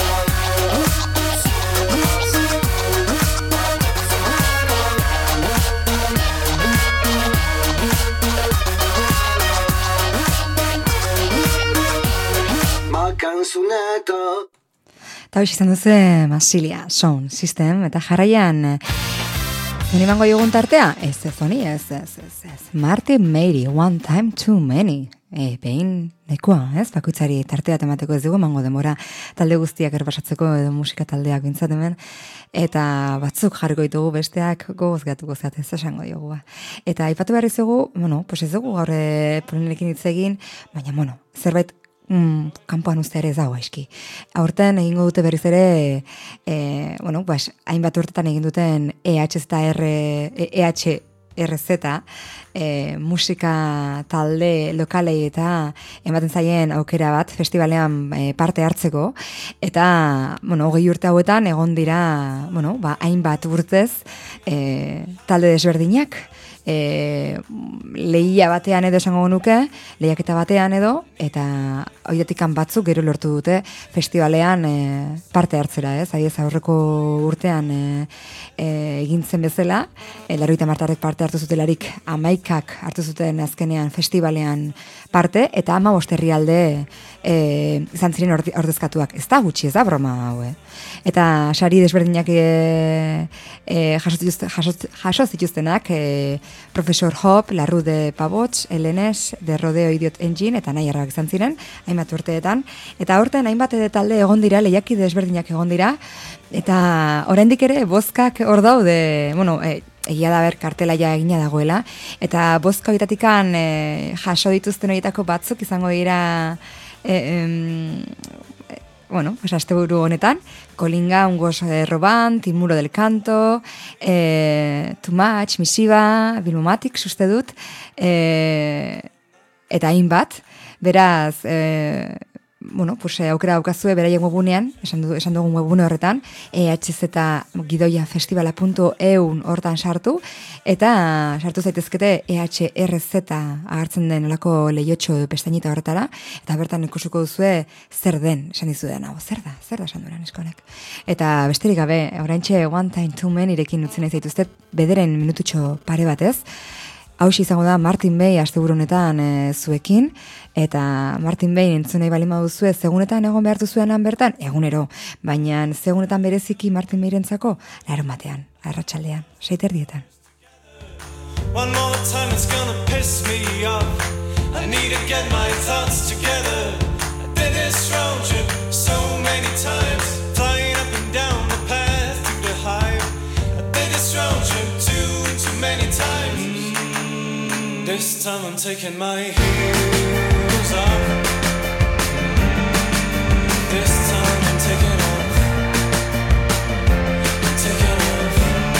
Speaker 10: canzunetta.
Speaker 1: Eta hoxe izan duzu Massilia Sound System, eta jarraian zoni mango jogun tartea? Ez ez honi, ez, ez, ez, ez. Martin Mary, One Time Too Many. E, behin, nekoa, ez? Bakoitzari tartea temateko ez dugu, mango demora talde guztiak erbasatzeko edo musika taldeak bintzat hemen, eta batzuk jarriko ditugu besteak gogoz gatuko zeat ez esango diogu. Eta aipatu behar izugu, bueno, pues ez dugu gaur planilekin hitz egin, baina, bueno, zerbait Mm, kanpoan uste ere ez dago eski. Aurten egingo dute berriz ere, e, bueno, bas, hainbat urtetan egin duten E H eta R, E H
Speaker 3: R Z, e, musika talde lokalei eta ematen zaien aukera bat festivalean e, parte hartzeko, eta, bueno, hogei urte hauetan egon dira, bueno, ba, hainbat urtez e, talde desberdinak, e, lehia batean edo esango nuke, lehiaketa batean edo, eta horietikan batzuk gero lortu dute festivalean e, parte hartzera, ez? Haiez aurreko urtean e, e, egin zen bezala, e, laurogeita hamar parte hartu zutelarik hamaikak hartu zuten azkenean festivalean parte, eta hamabost herrialde e, izan ziren ordezkatuak. Ez da gutxi, ez da broma hau, eh? Eta sari desberdinak e, e, jaso zituztenak, e, Profesor Hop, La Rue de Pavots, Elenes, de Rodeo Idiot Engine, eta nahi errak izan ziren, hainbat urteetan. Eta aurten hainbat talde egon dira, lehiaki desberdinak egon dira, eta oraindik ere bozkak hor daude, bueno, e, egia da ber kartela ja egina dagoela, eta bozka horietatikan e, jaso dituzten horietako batzuk izango dira, e, em, bueno, pues asteburu honetan, Colinga, Ungos eh, Roban, Timuro del Canto, eh, Too Much, Misiva, Bilmomatics, uste dut, eh, eta hainbat, beraz, eh, bueno, pues, aukera daukazue beraien webunean, esan, du, esan dugun webune horretan, e h z gidoia festivala puntu e u hortan sartu, eta sartu zaitezkete E H R Z agertzen den olako lehiotxo pestainita horretara, eta bertan ikusiko duzue zer den, esan dizudan, hau, zer da, zer da esan duran eskonek. Eta besterik gabe, oraintxe One Time Too Many irekin utzen nahi zaituztet, bederen minututxo pare batez, hau izango da Martin Bay asteburu honetan e, zuekin, eta Martin Bay entzun nahi balima duzue, segunetan egon behar duzuenan bertan, egunero, baina segunetan bereziki Martin Bayrentzako, larun batean, arratsaldean, seiterdietan.
Speaker 12: One more time it's gonna piss me off. I need to get my thoughts together. I did this road trip so many times, flying up and down the path through the hive. I did this road trip too, too many times. This time I'm taking my heels off. This time I'm taking off. I'm taking off.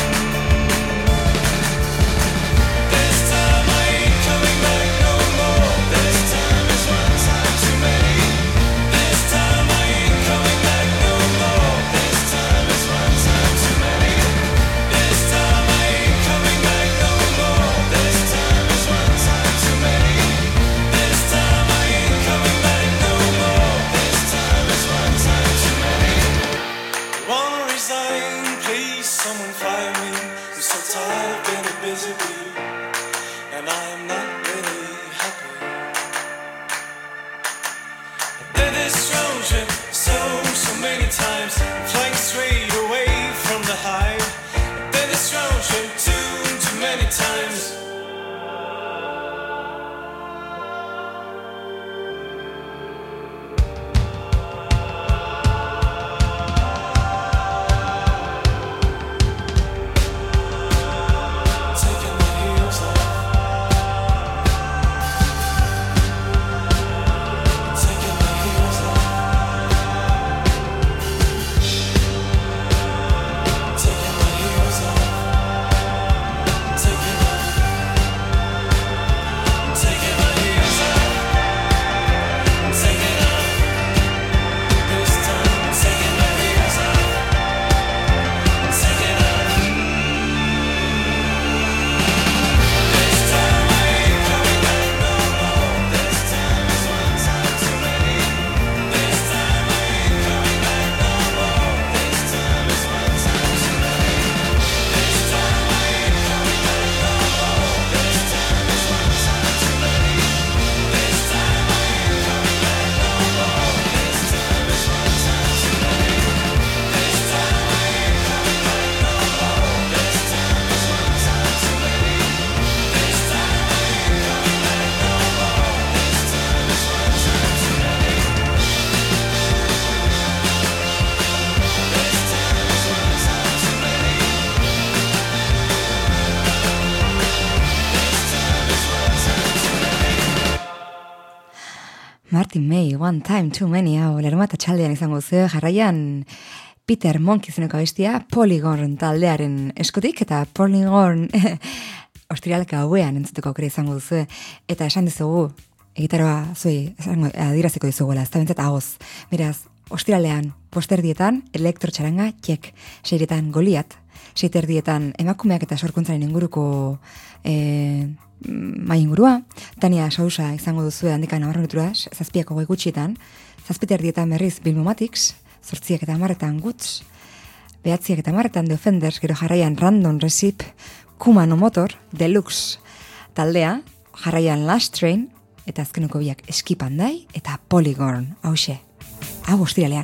Speaker 12: This time I ain't coming back no more. This time is one time too many. This time I ain't coming back no more. This time is one time too many. This time I ain't coming back no more. This time is one time too many. This time I ain't coming back no more. This time is one time too many. I wanna resign, please someone fire me. I'm so tired of being a busy bee, and I'm not really happy. I did this road trip so, so many times, flying straight away from the hive. I did this road trip too, too many times. Taking my heels off. Taking my heels off. Taking my heels off. Taking my taking my heels off. Taking off. This time I'm taking my heels off. Taking off. This time I ain't coming back no more. This time is one time too many. This time I ain't coming back no more. This time is one time too many. This time I ain't coming back no more. This time is one time too many. This time I ain't coming back no more. This time is one time too many. This time I ain't coming back no more. This time is one time too many. This time I ain't coming back no more. This time is one time too many. This time is one time too many. This time is one time too many.
Speaker 3: Martin May, One Time Too Many, hau, larumata txaldean izango zuen, jarraian Peter Monk izeneko abestia, Polygon taldearen eskotik, eta Polygon ostiral gauean entzuteko aukera izango duzu, eta esan dizugu, egitaroa zuei, adiraziko dizuguela, ez da bentzat agoz. Beraz, ostiralean, posterdietan, elektrotxaranga, txek, seiretan Goliat, seiterdietan emakumeak eta sorkuntzaren inguruko e, mai ingurua, Tania Sousa izango duzu handikan nabarronetura, zazpiako goi gutxietan, zazpiterdietan berriz Bilmomatics, zortziak eta marretan Guts, behatziak eta marretan The Offenders, gero jarraian Random Recip, Kumano Motor, Deluxe taldea, jarraian Last Train, eta azkenuko biak Eskipandai eta Polygon, hause, hau ostiralean.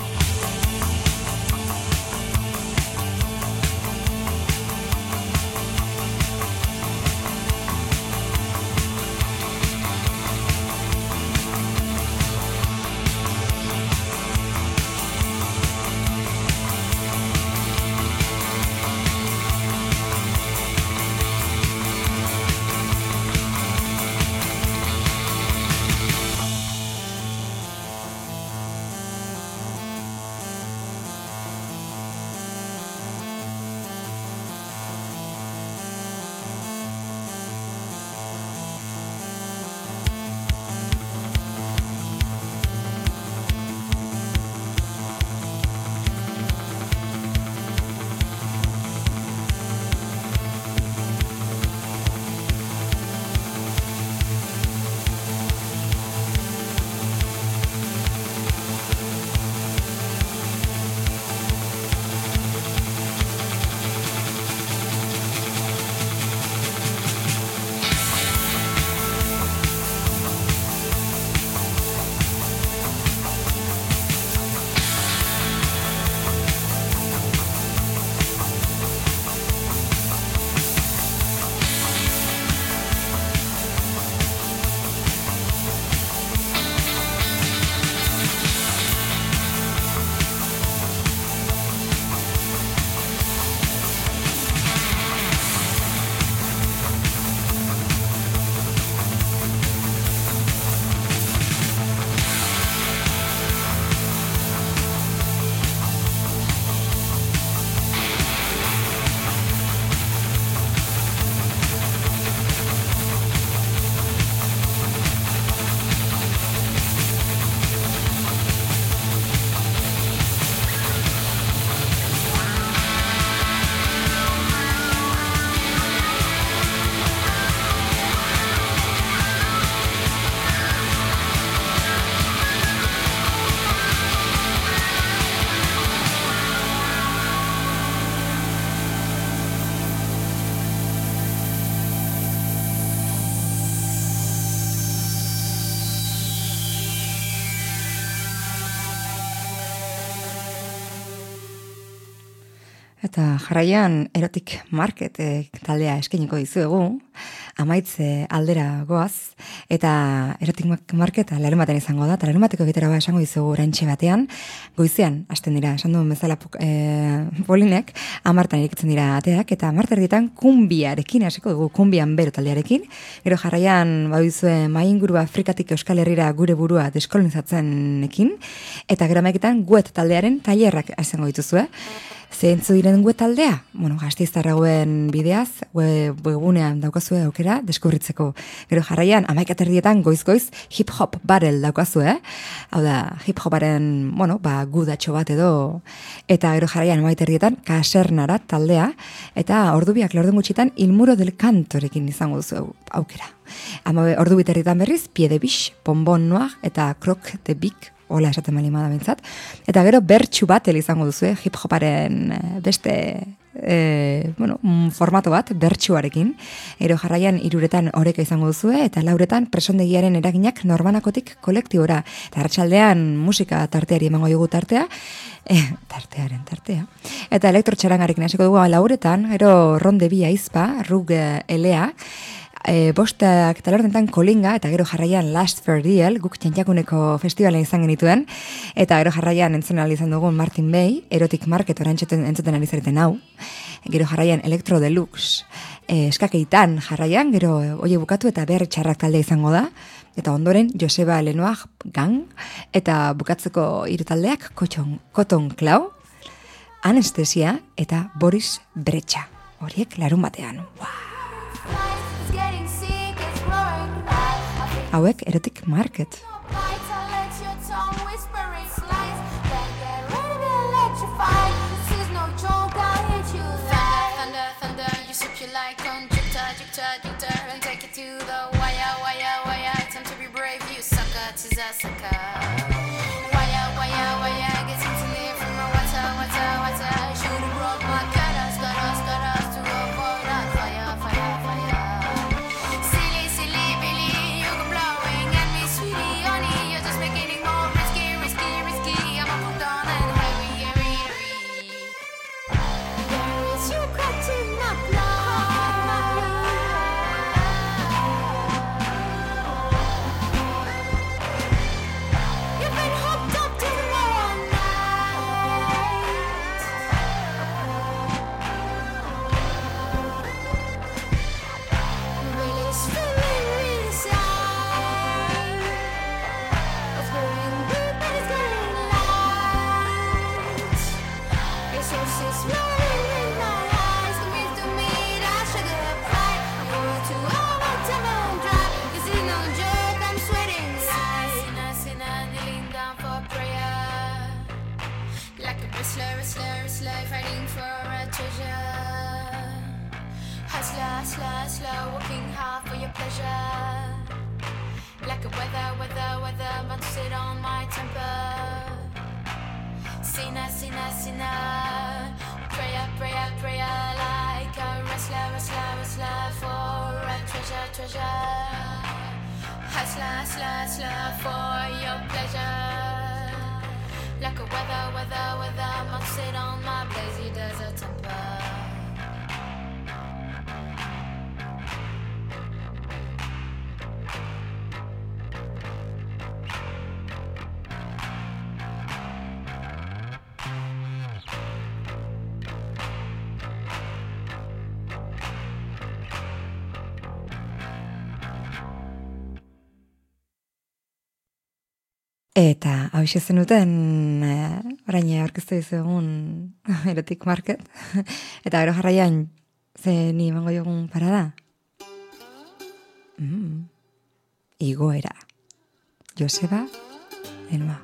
Speaker 3: Eta jarraian Erotic Market e, taldea eskainiko dizuegu, amaitze aldera goaz, eta Erotic Market larun batean izango da, eta larun bateko egitera esango dizuegu oraintxe batean, goizean, hasten dira, esan duen bezala e, Polinek, amartan irikitzen dira ateak, eta amarterdietan kumbiarekin, hasiko dugu kumbian bero taldearekin, gero jarraian baduzue maingurua Afrikatik Euskal Herrira gure burua deskolonizatzenekin, eta gero amaiketan guet taldearen tailerrak izango dituzue. Zehentzu diren gue taldea? Bueno, Gasteiztarragoen bideaz, webunean daukazue aukera, deskubritzeko. Gero jarraian, amaikaterdietan goiz-goiz hip-hop barrel daukazue, eh? Hau da, hip-hoparen, bueno, ba, gudatxo bat edo, eta gero jarraian amaikaterdietan kasernara taldea, eta ordubiak laurden gutxitan ilmuro del kantorekin izango duzu aukera. Ama ordu biterrietan berriz, pie de biche, bonbon noir, eta croc de bic, hola esaten malima da bentzat. Eta gero bertsu bat izango duzu, eh? Hip-hoparen beste e, bueno, formato bat, bertsuarekin. Gero jarraian iruretan oreka izango duzu, eta lauretan presondegiaren eraginak norbanakotik kolektibora. Eta arratsaldean musika tarteari emango dugu tartea, e, tartearen tartea. Eta elektrotxarangarekin hasiko dugu lauretan, gero ronde bi aizpa, rug elea, E, bostak talardentan kolinga, eta gero jarraian Last for Real, guk txantxakuneko festivalen izan genituen, eta gero jarraian entzuten ali izan dugun Martin Bay, Erotic Market orantxeten entzuten ali zareten hau, gero jarraian Electro Deluxe, e, eskakeitan jarraian, gero oie bukatu eta behar txarrak talde izango da, eta ondoren Joseba Lenoir Gang, eta bukatzeko hiru taldeak Cotton, Cotton Cloud, Anestesia eta Boris Brecha. Horiek larun batean. Wow. Hauek Erotic Market. Eta hau zenuten, eh, orain aurkeztu dizugun Erotic Market. Eta gero jarraian, ze ni emango jogun parada? Mm. Igoera. Joseba Elma.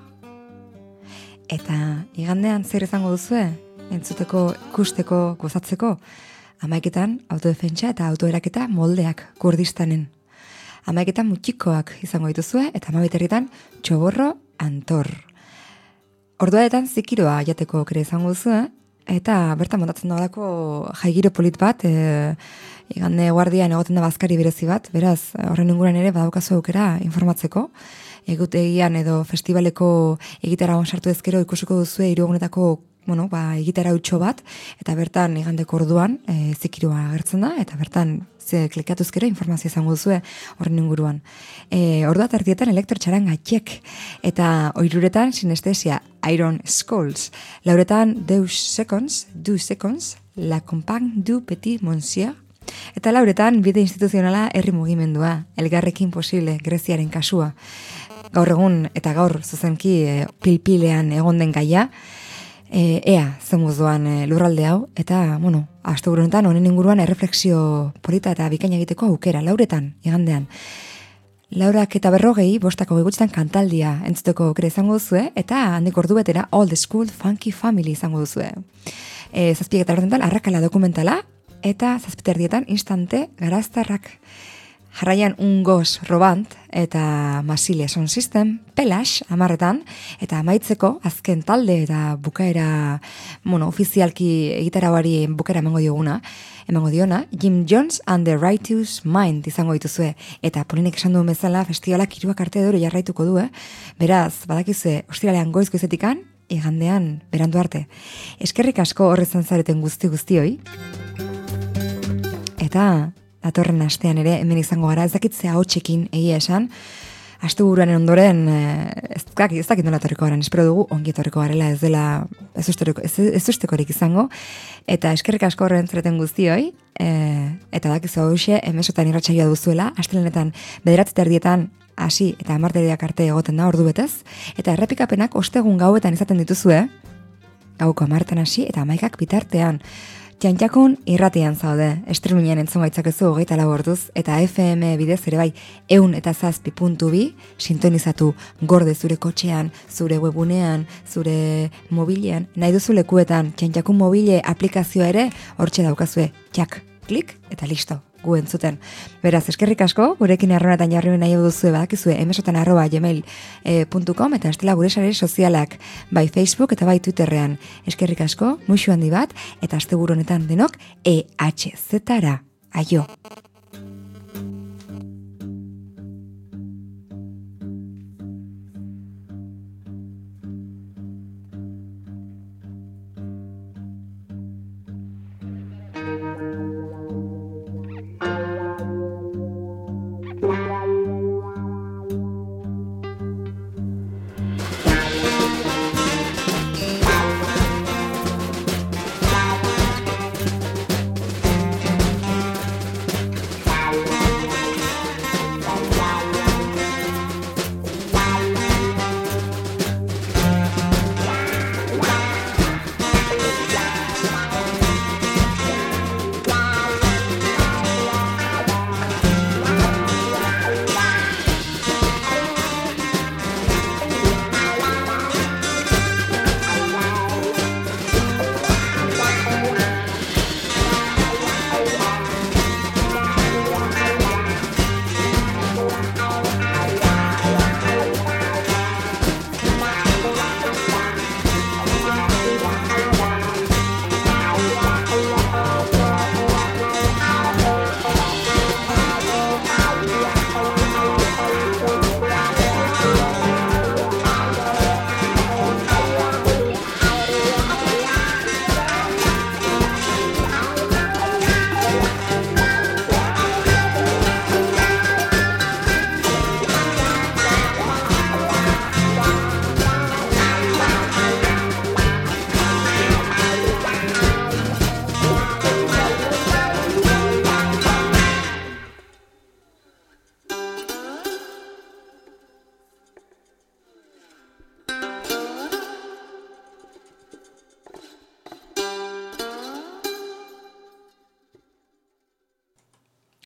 Speaker 3: Eta igandean zer izango duzue? Entzuteko, ikusteko, gozatzeko? Hamaiketan autodefentsa eta autoeraketa moldeak Kurdistanen. Hamaiketan mutxikoak izango dituzue eta hamabiterritan txoborro antor. Orduaretan zikiroa jateko kere izango duzue eta bertan montatzen dagoelako jaigiro polit bat, e, igande guardian egoten da bazkari berezi bat, beraz horren inguruan ere badaukazu aukera informatzeko. Egutegian edo festivaleko egitara sartu ezkero ikusiko duzue hiru egunetako bueno, ba, egitara utxo bat, eta bertan igandeko orduan e, zikiroa agertzen da, eta bertan ze klikatuz gero informazio izango duzue horren inguruan. E, ordua tardietan elektrotxaran gatxek, eta oiruretan sinestesia Iron Skulls, lauretan Deus Seconds, Du Seconds, La Compagne du Petit Monsieur, eta lauretan bide instituzionala herri mugimendua, elgarrekin posible, Greziaren kasua. Gaur egun eta gaur zuzenki e, pilpilean egon den gaia, E, ea, zemuz doan e, lurralde hau, eta, bueno, aste honetan honen inguruan erreflexio polita eta bikaina egiteko aukera, lauretan, igandean. Laurak eta berrogei, bostako gutxitan kantaldia entzuteko aukera izango duzue, eta handik ordu betera Old School Funky Family izango duzue. E, zazpiek eta horretan arrakala dokumentala, eta zazpiterdietan instante garaztarrak. Jarraian un goz robant eta masile son system, pelax amarretan, eta amaitzeko azken talde eta bukaera, bueno, ofizialki egitarauari bukaera emango dioguna, emango diona, Jim Jones and the Righteous Mind izango dituzue, eta Polinek esan duen bezala festivalak hiruak arte dure jarraituko du, eh? Beraz, badakizue, ostiralean goiz goizetikan, igandean berandu arte. Eskerrik asko horrezan zareten guzti guztioi, eta datorren astean ere hemen izango gara, ez dakitzea hotxekin egia esan, asteburuan ondoren ez dakit, ez dakit nola etorriko garen, espero dugu ongi etorriko garela, ez dela ez, ez, ez ustekorik izango, eta eskerrik asko horren zareten guztioi, e, eta dakizu hauxe, emesotan irratsaioa duzuela, astelenetan bederatzi terdietan hasi eta hamarterdiak arte egoten da ordu betez, eta errepikapenak ostegun gauetan izaten dituzue, gauko hamartan hasi eta hamaikak bitartean, Txantxakun irratian zaude, streamingen entzun gaitzakezu hogeita lau orduz, eta F M bidez ere bai, eun eta zazpi puntu bi, sintonizatu gorde zure kotxean, zure webunean, zure mobilean, nahi duzu lekuetan, Txantxakun mobile aplikazioa ere, hortxe daukazue, txak, klik, eta listo, gu entzuten. Beraz, eskerrik asko, gurekin arronetan jarri nahi duzue, badakizue, emesotan arroba gmail puntu com, eta estela gure sare sozialak, bai Facebook eta bai Twitterrean. Eskerrik asko, muixu handi bat, eta asteburu honetan denok, E H Z-ra. Aio!